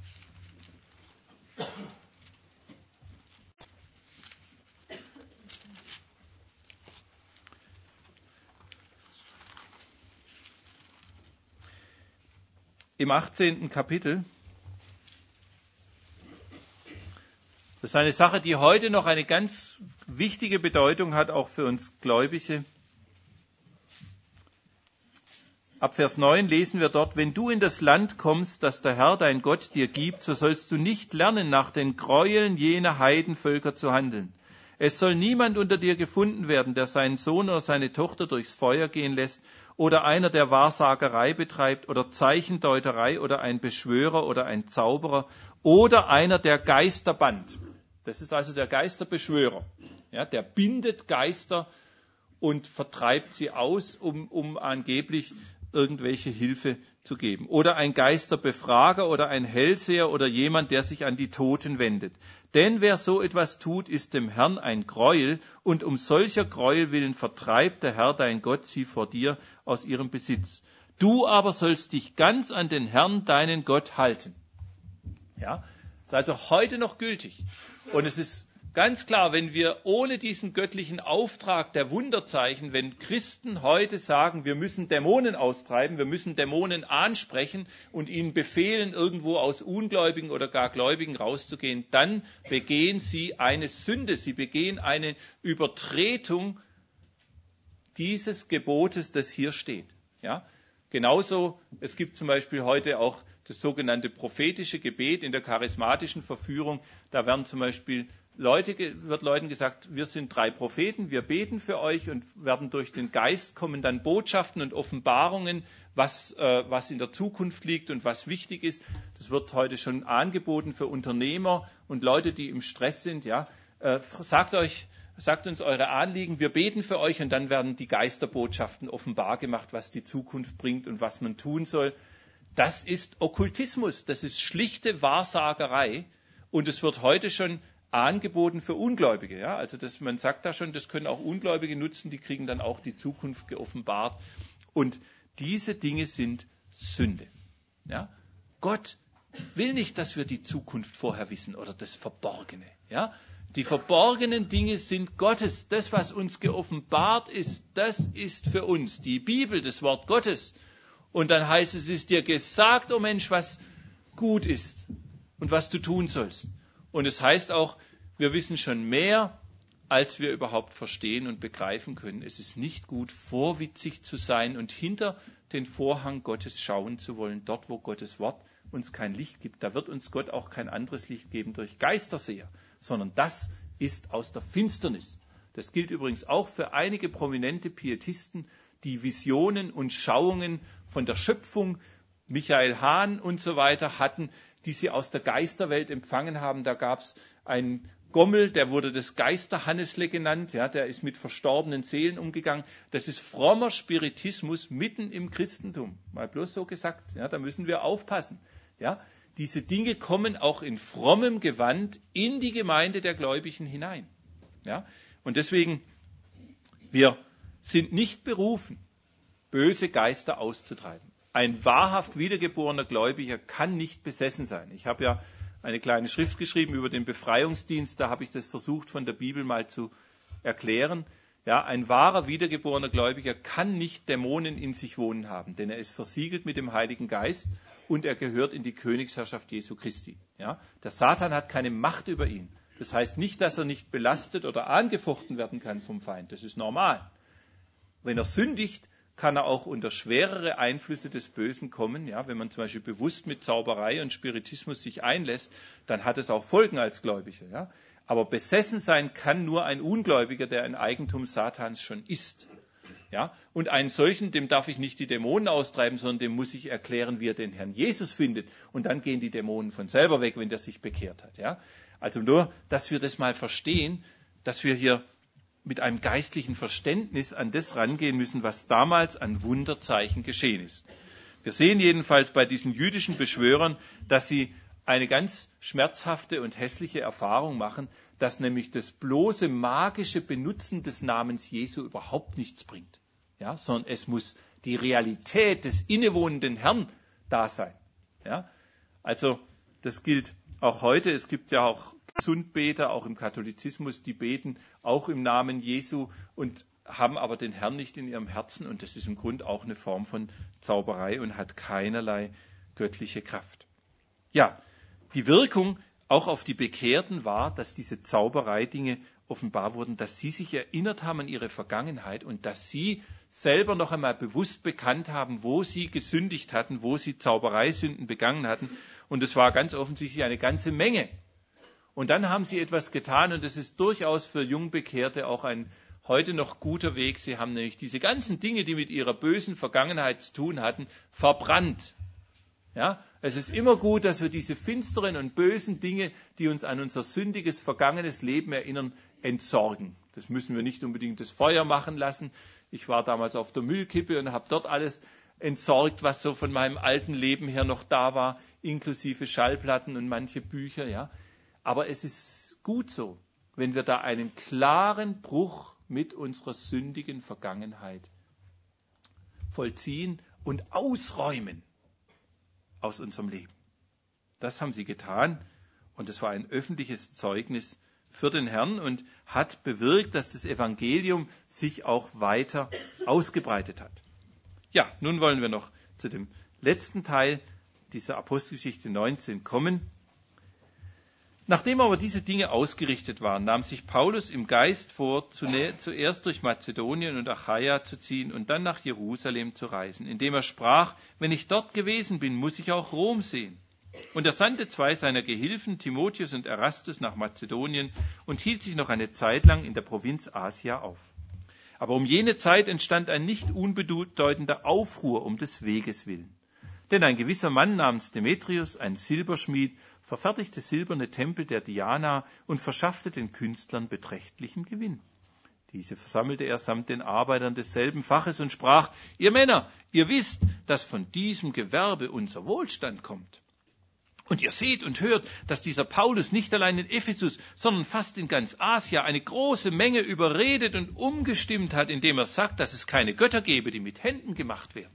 Im achtzehnten Kapitel. Das ist eine Sache, die heute noch eine ganz wichtige Bedeutung hat, auch für uns Gläubige. Ab Vers neun lesen wir dort: Wenn du in das Land kommst, das der Herr dein Gott dir gibt, so sollst du nicht lernen, nach den Gräueln jener Heidenvölker zu handeln. Es soll niemand unter dir gefunden werden, der seinen Sohn oder seine Tochter durchs Feuer gehen lässt, oder einer, der Wahrsagerei betreibt, oder Zeichendeuterei, oder ein Beschwörer, oder ein Zauberer, oder einer, der Geister bannt. Das ist also der Geisterbeschwörer. Ja, der bindet Geister und vertreibt sie aus, um, um angeblich irgendwelche Hilfe zu geben. Oder ein Geisterbefrager oder ein Hellseher oder jemand, der sich an die Toten wendet. Denn wer so etwas tut, ist dem Herrn ein Gräuel, und um solcher Gräuel willen vertreibt der Herr dein Gott sie vor dir aus ihrem Besitz. Du aber sollst dich ganz an den Herrn, deinen Gott, halten. Ja, ist also heute noch gültig. Und es ist ganz klar, wenn wir ohne diesen göttlichen Auftrag der Wunderzeichen, wenn Christen heute sagen, wir müssen Dämonen austreiben, wir müssen Dämonen ansprechen und ihnen befehlen, irgendwo aus Ungläubigen oder gar Gläubigen rauszugehen, dann begehen sie eine Sünde, sie begehen eine Übertretung dieses Gebotes, das hier steht. Ja? Genauso, es gibt zum Beispiel heute auch das sogenannte prophetische Gebet in der charismatischen Verführung. Da werden zum Beispiel Leute, wird Leuten gesagt, wir sind drei Propheten, wir beten für euch, und werden durch den Geist kommen dann Botschaften und Offenbarungen, was, äh, was in der Zukunft liegt und was wichtig ist. Das wird heute schon angeboten für Unternehmer und Leute, die im Stress sind. Ja, äh, sagt euch, sagt uns eure Anliegen, wir beten für euch, und dann werden die Geisterbotschaften offenbar gemacht, was die Zukunft bringt und was man tun soll. Das ist Okkultismus, das ist schlichte Wahrsagerei, und es wird heute schon angeboten für Ungläubige. Ja? Also das, man sagt da schon, das können auch Ungläubige nutzen, die kriegen dann auch die Zukunft geoffenbart. Und diese Dinge sind Sünde. Ja? Gott will nicht, dass wir die Zukunft vorher wissen oder das Verborgene. Ja? Die verborgenen Dinge sind Gottes. Das, was uns geoffenbart ist, das ist für uns die Bibel, das Wort Gottes. Und dann heißt es, es ist dir gesagt, o Mensch, was gut ist und was du tun sollst. Und es heißt auch, wir wissen schon mehr, als wir überhaupt verstehen und begreifen können. Es ist nicht gut, vorwitzig zu sein und hinter den Vorhang Gottes schauen zu wollen, dort, wo Gottes Wort uns kein Licht gibt. Da wird uns Gott auch kein anderes Licht geben durch Geisterseher, sondern das ist aus der Finsternis. Das gilt übrigens auch für einige prominente Pietisten, die Visionen und Schauungen von der Schöpfung, Michael Hahn und so weiter hatten, die sie aus der Geisterwelt empfangen haben. Da gab es einen Gommel, der wurde das Geisterhannesle genannt, ja, der ist mit verstorbenen Seelen umgegangen. Das ist frommer Spiritismus mitten im Christentum. Mal bloß so gesagt, ja, da müssen wir aufpassen. Ja. Diese Dinge kommen auch in frommem Gewand in die Gemeinde der Gläubigen hinein. Ja. Und deswegen, wir sind nicht berufen, böse Geister auszutreiben. Ein wahrhaft wiedergeborener Gläubiger kann nicht besessen sein. Ich habe ja eine kleine Schrift geschrieben über den Befreiungsdienst, da habe ich das versucht von der Bibel mal zu erklären. Ja, ein wahrer wiedergeborener Gläubiger kann nicht Dämonen in sich wohnen haben, denn er ist versiegelt mit dem Heiligen Geist und er gehört in die Königsherrschaft Jesu Christi. Ja, der Satan hat keine Macht über ihn. Das heißt nicht, dass er nicht belastet oder angefochten werden kann vom Feind. Das ist normal. Wenn er sündigt, kann er auch unter schwerere Einflüsse des Bösen kommen. Ja, wenn man zum Beispiel bewusst mit Zauberei und Spiritismus sich einlässt, dann hat es auch Folgen als Gläubiger. Ja. Aber besessen sein kann nur ein Ungläubiger, der ein Eigentum Satans schon ist. Ja. Und einen solchen, dem darf ich nicht die Dämonen austreiben, sondern dem muss ich erklären, wie er den Herrn Jesus findet. Und dann gehen die Dämonen von selber weg, wenn der sich bekehrt hat. Ja. Also nur, dass wir das mal verstehen, dass wir hier mit einem geistlichen Verständnis an das rangehen müssen, was damals an Wunderzeichen geschehen ist. Wir sehen jedenfalls bei diesen jüdischen Beschwörern, dass sie eine ganz schmerzhafte und hässliche Erfahrung machen, dass nämlich das bloße magische Benutzen des Namens Jesu überhaupt nichts bringt. Ja, sondern es muss die Realität des innewohnenden Herrn da sein. Ja, also das gilt auch heute. Es gibt ja auch Gesundbeter, auch im Katholizismus, die beten auch im Namen Jesu und haben aber den Herrn nicht in ihrem Herzen. Und das ist im Grunde auch eine Form von Zauberei und hat keinerlei göttliche Kraft. Ja, die Wirkung auch auf die Bekehrten war, dass diese Zaubereidinge offenbar wurden, dass sie sich erinnert haben an ihre Vergangenheit und dass sie selber noch einmal bewusst bekannt haben, wo sie gesündigt hatten, wo sie Zaubereisünden begangen hatten. Und es war ganz offensichtlich eine ganze Menge. Und dann haben sie etwas getan und das ist durchaus für Jungbekehrte auch ein heute noch guter Weg. Sie haben nämlich diese ganzen Dinge, die mit ihrer bösen Vergangenheit zu tun hatten, verbrannt. Ja, es ist immer gut, dass wir diese finsteren und bösen Dinge, die uns an unser sündiges, vergangenes Leben erinnern, entsorgen. Das müssen wir nicht unbedingt das Feuer machen lassen. Ich war damals auf der Müllkippe und habe dort alles entsorgt, was so von meinem alten Leben her noch da war, inklusive Schallplatten und manche Bücher. Ja, aber es ist gut so, wenn wir da einen klaren Bruch mit unserer sündigen Vergangenheit vollziehen und ausräumen aus unserem Leben. Das haben sie getan und es war ein öffentliches Zeugnis für den Herrn und hat bewirkt, dass das Evangelium sich auch weiter ausgebreitet hat. Ja, nun wollen wir noch zu dem letzten Teil dieser Apostelgeschichte neunzehn kommen. Nachdem aber diese Dinge ausgerichtet waren, nahm sich Paulus im Geist vor, zuerst durch Mazedonien und Achaia zu ziehen und dann nach Jerusalem zu reisen, indem er sprach, wenn ich dort gewesen bin, muss ich auch Rom sehen. Und er sandte zwei seiner Gehilfen, Timotheus und Erastus, nach Mazedonien und hielt sich noch eine Zeit lang in der Provinz Asia auf. Aber um jene Zeit entstand ein nicht unbedeutender Aufruhr um des Weges willen. Denn ein gewisser Mann namens Demetrius, ein Silberschmied, verfertigte silberne Tempel der Diana und verschaffte den Künstlern beträchtlichen Gewinn. Diese versammelte er samt den Arbeitern desselben Faches und sprach, ihr Männer, ihr wisst, dass von diesem Gewerbe unser Wohlstand kommt. Und ihr seht und hört, dass dieser Paulus nicht allein in Ephesus, sondern fast in ganz Asia eine große Menge überredet und umgestimmt hat, indem er sagt, dass es keine Götter gebe, die mit Händen gemacht werden.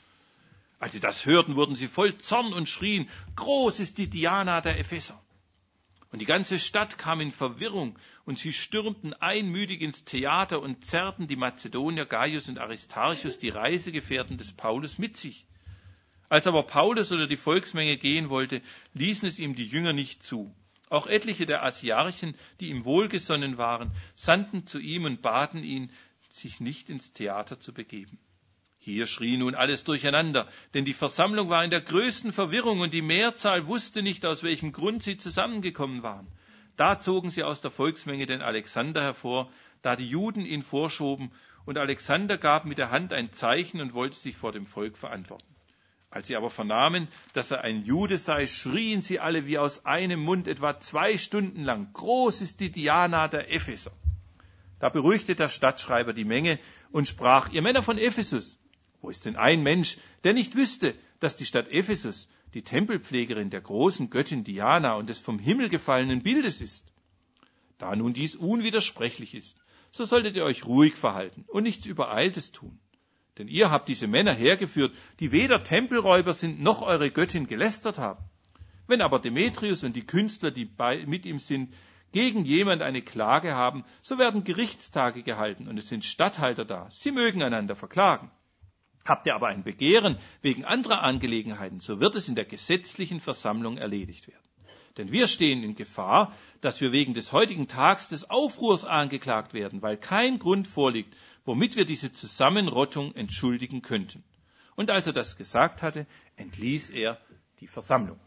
Als sie das hörten, wurden sie voll Zorn und schrien, groß ist die Diana der Epheser. Und die ganze Stadt kam in Verwirrung und sie stürmten einmütig ins Theater und zerrten die Mazedonier Gaius und Aristarchus, die Reisegefährten des Paulus, mit sich. Als aber Paulus oder die Volksmenge gehen wollte, ließen es ihm die Jünger nicht zu. Auch etliche der Asiarchen, die ihm wohlgesonnen waren, sandten zu ihm und baten ihn, sich nicht ins Theater zu begeben. Hier schrie nun alles durcheinander, denn die Versammlung war in der größten Verwirrung und die Mehrzahl wusste nicht, aus welchem Grund sie zusammengekommen waren. Da zogen sie aus der Volksmenge den Alexander hervor, da die Juden ihn vorschoben, und Alexander gab mit der Hand ein Zeichen und wollte sich vor dem Volk verantworten. Als sie aber vernahmen, dass er ein Jude sei, schrien sie alle wie aus einem Mund etwa zwei Stunden lang, groß ist die Diana der Epheser. Da beruhigte der Stadtschreiber die Menge und sprach, ihr Männer von Ephesus, wo ist denn ein Mensch, der nicht wüsste, dass die Stadt Ephesus die Tempelpflegerin der großen Göttin Diana und des vom Himmel gefallenen Bildes ist? Da nun dies unwidersprechlich ist, so solltet ihr euch ruhig verhalten und nichts Übereiltes tun. Denn ihr habt diese Männer hergeführt, die weder Tempelräuber sind, noch eure Göttin gelästert haben. Wenn aber Demetrius und die Künstler, die bei, mit ihm sind, gegen jemand eine Klage haben, so werden Gerichtstage gehalten und es sind Statthalter da. Sie mögen einander verklagen. Habt ihr aber ein Begehren wegen anderer Angelegenheiten, so wird es in der gesetzlichen Versammlung erledigt werden. Denn wir stehen in Gefahr, dass wir wegen des heutigen Tags des Aufruhrs angeklagt werden, weil kein Grund vorliegt, womit wir diese Zusammenrottung entschuldigen könnten. Und als er das gesagt hatte, entließ er die Versammlung.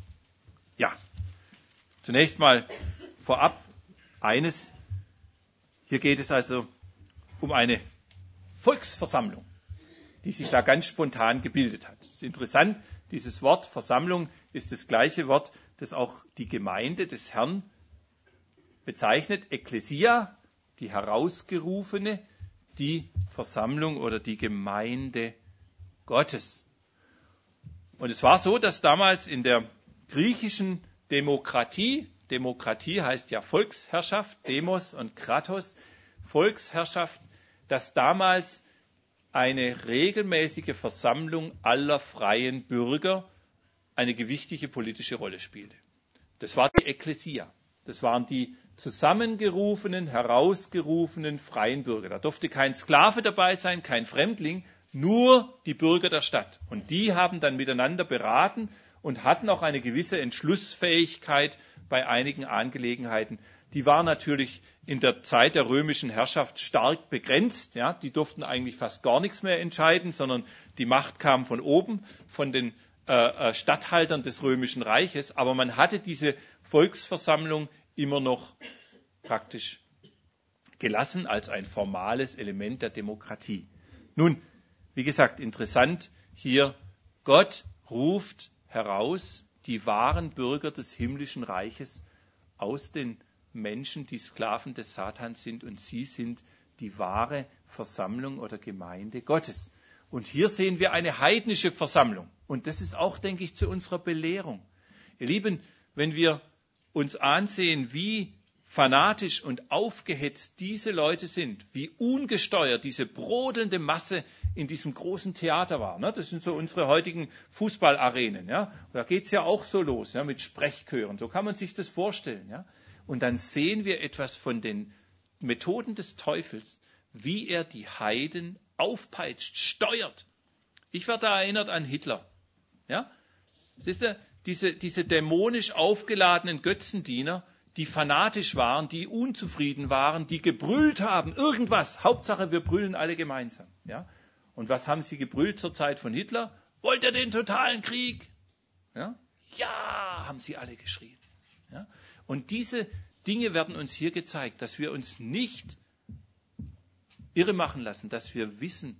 Ja, zunächst mal vorab eines. Hier geht es also um eine Volksversammlung, die sich da ganz spontan gebildet hat. Es ist interessant, dieses Wort Versammlung ist das gleiche Wort, das auch die Gemeinde des Herrn bezeichnet. Ekklesia, die Herausgerufene, die Versammlung oder die Gemeinde Gottes. Und es war so, dass damals in der griechischen Demokratie, Demokratie heißt ja Volksherrschaft, Demos und Kratos, Volksherrschaft, dass damals eine regelmäßige Versammlung aller freien Bürger eine gewichtige politische Rolle spielte. Das war die Ekklesia. Das waren die zusammengerufenen, herausgerufenen freien Bürger. Da durfte kein Sklave dabei sein, kein Fremdling, nur die Bürger der Stadt. Und die haben dann miteinander beraten und hatten auch eine gewisse Entschlussfähigkeit bei einigen Angelegenheiten. Die war natürlich in der Zeit der römischen Herrschaft stark begrenzt. Ja, die durften eigentlich fast gar nichts mehr entscheiden, sondern die Macht kam von oben, von den äh, Statthaltern des römischen Reiches. Aber man hatte diese Volksversammlung immer noch praktisch gelassen als ein formales Element der Demokratie. Nun, wie gesagt, interessant hier, Gott ruft heraus die wahren Bürger des himmlischen Reiches aus den Menschen, die Sklaven des Satans sind, und sie sind die wahre Versammlung oder Gemeinde Gottes. Und hier sehen wir eine heidnische Versammlung. Und das ist auch, denke ich, zu unserer Belehrung. Ihr Lieben, wenn wir uns ansehen, wie fanatisch und aufgehetzt diese Leute sind, wie ungesteuert diese brodelnde Masse in diesem großen Theater war. Ne? Das sind so unsere heutigen Fußballarenen. Ja? Da geht es ja auch so los, ja, mit Sprechchören. So kann man sich das vorstellen. Ja? Und dann sehen wir etwas von den Methoden des Teufels, wie er die Heiden aufpeitscht, steuert. Ich werde da erinnert an Hitler. Ja? Siehst du, diese, diese dämonisch aufgeladenen Götzendiener, die fanatisch waren, die unzufrieden waren, die gebrüllt haben, irgendwas. Hauptsache, wir brüllen alle gemeinsam. Ja? Und was haben sie gebrüllt zur Zeit von Hitler? Wollt ihr den totalen Krieg? Ja, ja, haben sie alle geschrien. Ja? Und diese Dinge werden uns hier gezeigt, dass wir uns nicht irre machen lassen, dass wir wissen,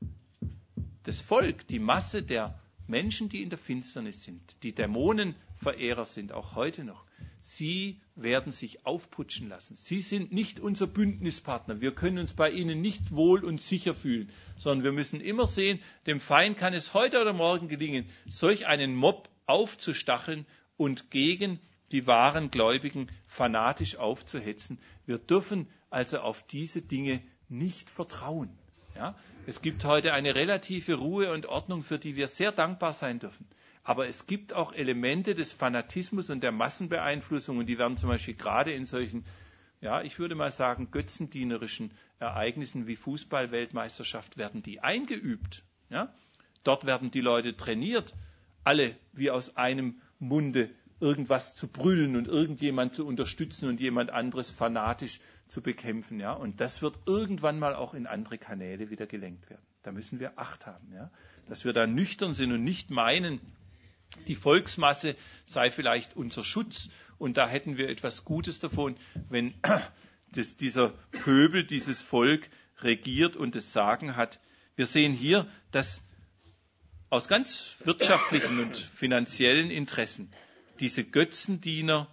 das Volk, die Masse der Menschen, die in der Finsternis sind, die Dämonenverehrer sind, auch heute noch, sie werden sich aufputschen lassen. Sie sind nicht unser Bündnispartner. Wir können uns bei ihnen nicht wohl und sicher fühlen, sondern wir müssen immer sehen, dem Feind kann es heute oder morgen gelingen, solch einen Mob aufzustacheln und gegen die wahren Gläubigen fanatisch aufzuhetzen. Wir dürfen also auf diese Dinge nicht vertrauen. Ja? Es gibt heute eine relative Ruhe und Ordnung, für die wir sehr dankbar sein dürfen. Aber es gibt auch Elemente des Fanatismus und der Massenbeeinflussung, und die werden zum Beispiel gerade in solchen, ja, ich würde mal sagen, götzendienerischen Ereignissen wie Fußball-Weltmeisterschaft werden die eingeübt. Ja? Dort werden die Leute trainiert, alle wie aus einem Munde irgendwas zu brüllen und irgendjemand zu unterstützen und jemand anderes fanatisch zu bekämpfen. Ja? Und das wird irgendwann mal auch in andere Kanäle wieder gelenkt werden. Da müssen wir Acht haben, ja? Dass wir da nüchtern sind und nicht meinen, die Volksmasse sei vielleicht unser Schutz und da hätten wir etwas Gutes davon, wenn das, dieser Pöbel, dieses Volk regiert und das Sagen hat. Wir sehen hier, dass aus ganz wirtschaftlichen und finanziellen Interessen diese Götzendiener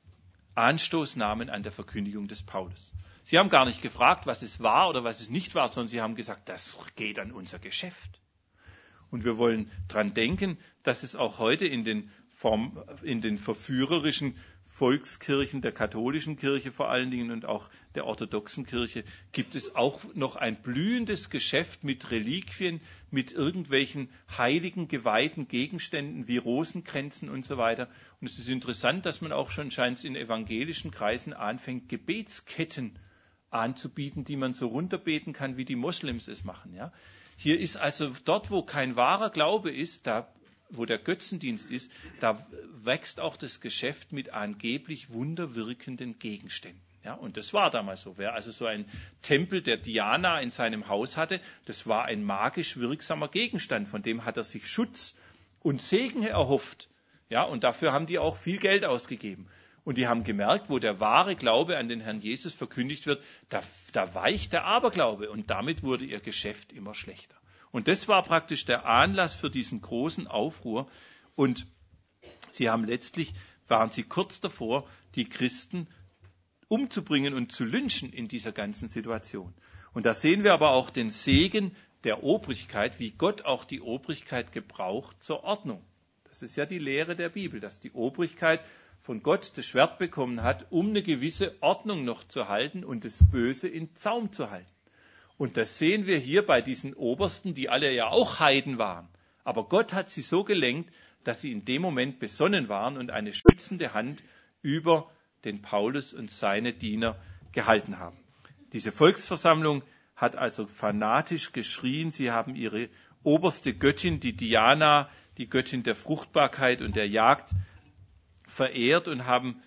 Anstoß nahmen an der Verkündigung des Paulus. Sie haben gar nicht gefragt, was es war oder was es nicht war, sondern sie haben gesagt, das geht an unser Geschäft. Und wir wollen dran denken, dass es auch heute in den, Form, in den verführerischen Volkskirchen, der katholischen Kirche vor allen Dingen und auch der orthodoxen Kirche, gibt es auch noch ein blühendes Geschäft mit Reliquien, mit irgendwelchen heiligen, geweihten Gegenständen wie Rosenkränzen und so weiter. Und es ist interessant, dass man auch schon scheint in evangelischen Kreisen anfängt, Gebetsketten anzubieten, die man so runterbeten kann, wie die Moslems es machen. Ja? Hier ist also dort, wo kein wahrer Glaube ist, da, wo der Götzendienst ist, da wächst auch das Geschäft mit angeblich wunderwirkenden Gegenständen. Ja, und das war damals so. Wer also so einen Tempel der Diana in seinem Haus hatte, das war ein magisch wirksamer Gegenstand, von dem hat er sich Schutz und Segen erhofft. Ja, und dafür haben die auch viel Geld ausgegeben. Und die haben gemerkt, wo der wahre Glaube an den Herrn Jesus verkündigt wird, da, da weicht der Aberglaube. Und damit wurde ihr Geschäft immer schlechter. Und das war praktisch der Anlass für diesen großen Aufruhr. Und sie haben letztlich, waren sie kurz davor, die Christen umzubringen und zu lynchen in dieser ganzen Situation. Und da sehen wir aber auch den Segen der Obrigkeit, wie Gott auch die Obrigkeit gebraucht zur Ordnung. Das ist ja die Lehre der Bibel, dass die Obrigkeit von Gott das Schwert bekommen hat, um eine gewisse Ordnung noch zu halten und das Böse in Zaum zu halten. Und das sehen wir hier bei diesen Obersten, die alle ja auch Heiden waren. Aber Gott hat sie so gelenkt, dass sie in dem Moment besonnen waren und eine schützende Hand über den Paulus und seine Diener gehalten haben. Diese Volksversammlung hat also fanatisch geschrien. Sie haben ihre oberste Göttin, die Diana, die Göttin der Fruchtbarkeit und der Jagd, verehrt und haben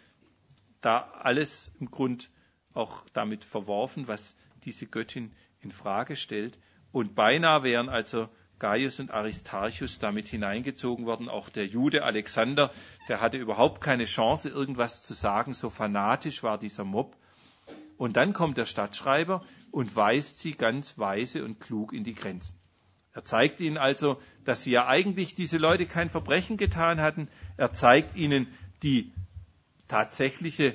da alles im Grund auch damit verworfen, was diese Göttin in Frage stellt. Und beinahe wären also Gaius und Aristarchus damit hineingezogen worden. Auch der Jude Alexander, der hatte überhaupt keine Chance, irgendwas zu sagen. So fanatisch war dieser Mob. Und dann kommt der Stadtschreiber und weist sie ganz weise und klug in die Grenzen. Er zeigt ihnen also, dass sie ja eigentlich diese Leute kein Verbrechen getan hatten. Er zeigt ihnen die tatsächliche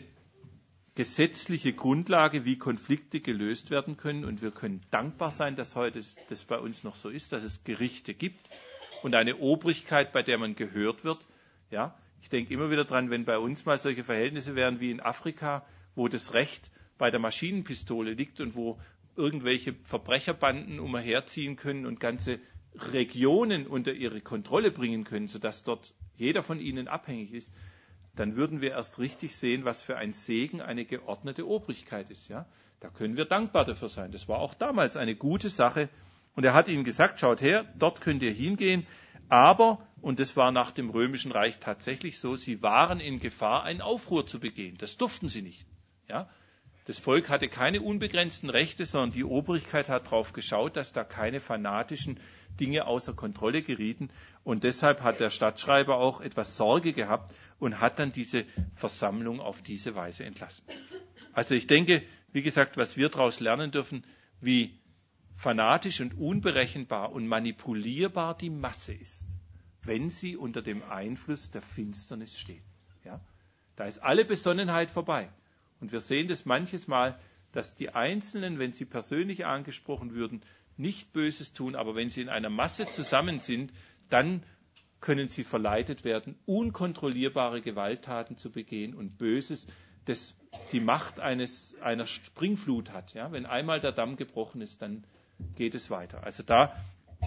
gesetzliche Grundlage, wie Konflikte gelöst werden können. Und wir können dankbar sein, dass heute das bei uns noch so ist, dass es Gerichte gibt und eine Obrigkeit, bei der man gehört wird. Ja, ich denke immer wieder dran, wenn bei uns mal solche Verhältnisse wären wie in Afrika, wo das Recht bei der Maschinenpistole liegt und wo irgendwelche Verbrecherbanden umherziehen können und ganze Regionen unter ihre Kontrolle bringen können, sodass dort jeder von ihnen abhängig ist, dann würden wir erst richtig sehen, was für ein Segen eine geordnete Obrigkeit ist. Ja? Da können wir dankbar dafür sein. Das war auch damals eine gute Sache. Und er hat ihnen gesagt, schaut her, dort könnt ihr hingehen. Aber, und das war nach dem Römischen Reich tatsächlich so, sie waren in Gefahr, einen Aufruhr zu begehen. Das durften sie nicht. Ja? Das Volk hatte keine unbegrenzten Rechte, sondern die Obrigkeit hat darauf geschaut, dass da keine fanatischen Dinge außer Kontrolle gerieten. Und deshalb hat der Stadtschreiber auch etwas Sorge gehabt und hat dann diese Versammlung auf diese Weise entlassen. Also ich denke, wie gesagt, was wir daraus lernen dürfen, wie fanatisch und unberechenbar und manipulierbar die Masse ist, wenn sie unter dem Einfluss der Finsternis steht. Ja? Da ist alle Besonnenheit vorbei. Und wir sehen das manches Mal, dass die Einzelnen, wenn sie persönlich angesprochen würden, nicht Böses tun, aber wenn sie in einer Masse zusammen sind, dann können sie verleitet werden, unkontrollierbare Gewalttaten zu begehen und Böses, das die Macht eines, einer Springflut hat. Ja? Wenn einmal der Damm gebrochen ist, dann geht es weiter. Also da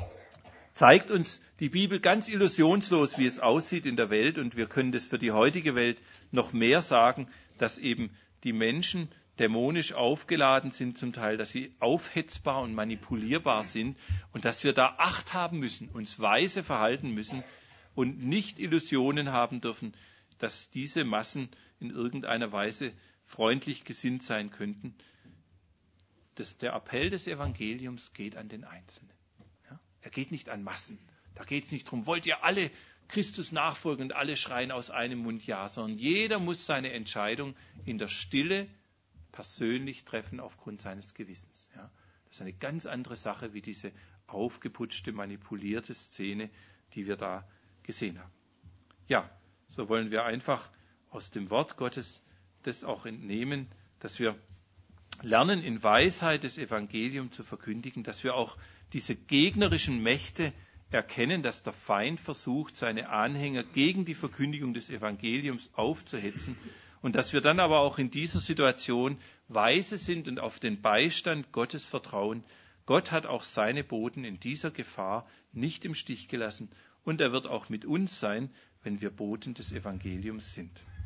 zeigt uns die Bibel ganz illusionslos, wie es aussieht in der Welt, und wir können das für die heutige Welt noch mehr sagen, dass eben die Menschen dämonisch aufgeladen sind zum Teil, dass sie aufhetzbar und manipulierbar sind und dass wir da Acht haben müssen, uns weise verhalten müssen und nicht Illusionen haben dürfen, dass diese Massen in irgendeiner Weise freundlich gesinnt sein könnten. Das, der Appell des Evangeliums geht an den Einzelnen. Ja? Er geht nicht an Massen. Da geht es nicht darum, wollt ihr alle Christus nachfolgen und alle schreien aus einem Mund Ja, sondern jeder muss seine Entscheidung in der Stille persönlich treffen aufgrund seines Gewissens. Ja? Das ist eine ganz andere Sache wie diese aufgeputschte, manipulierte Szene, die wir da gesehen haben. Ja, so wollen wir einfach aus dem Wort Gottes das auch entnehmen, dass wir lernen, in Weisheit das Evangelium zu verkündigen, dass wir auch diese gegnerischen Mächte erkennen, dass der Feind versucht, seine Anhänger gegen die Verkündigung des Evangeliums aufzuhetzen und dass wir dann aber auch in dieser Situation weise sind und auf den Beistand Gottes vertrauen. Gott hat auch seine Boten in dieser Gefahr nicht im Stich gelassen und er wird auch mit uns sein, wenn wir Boten des Evangeliums sind.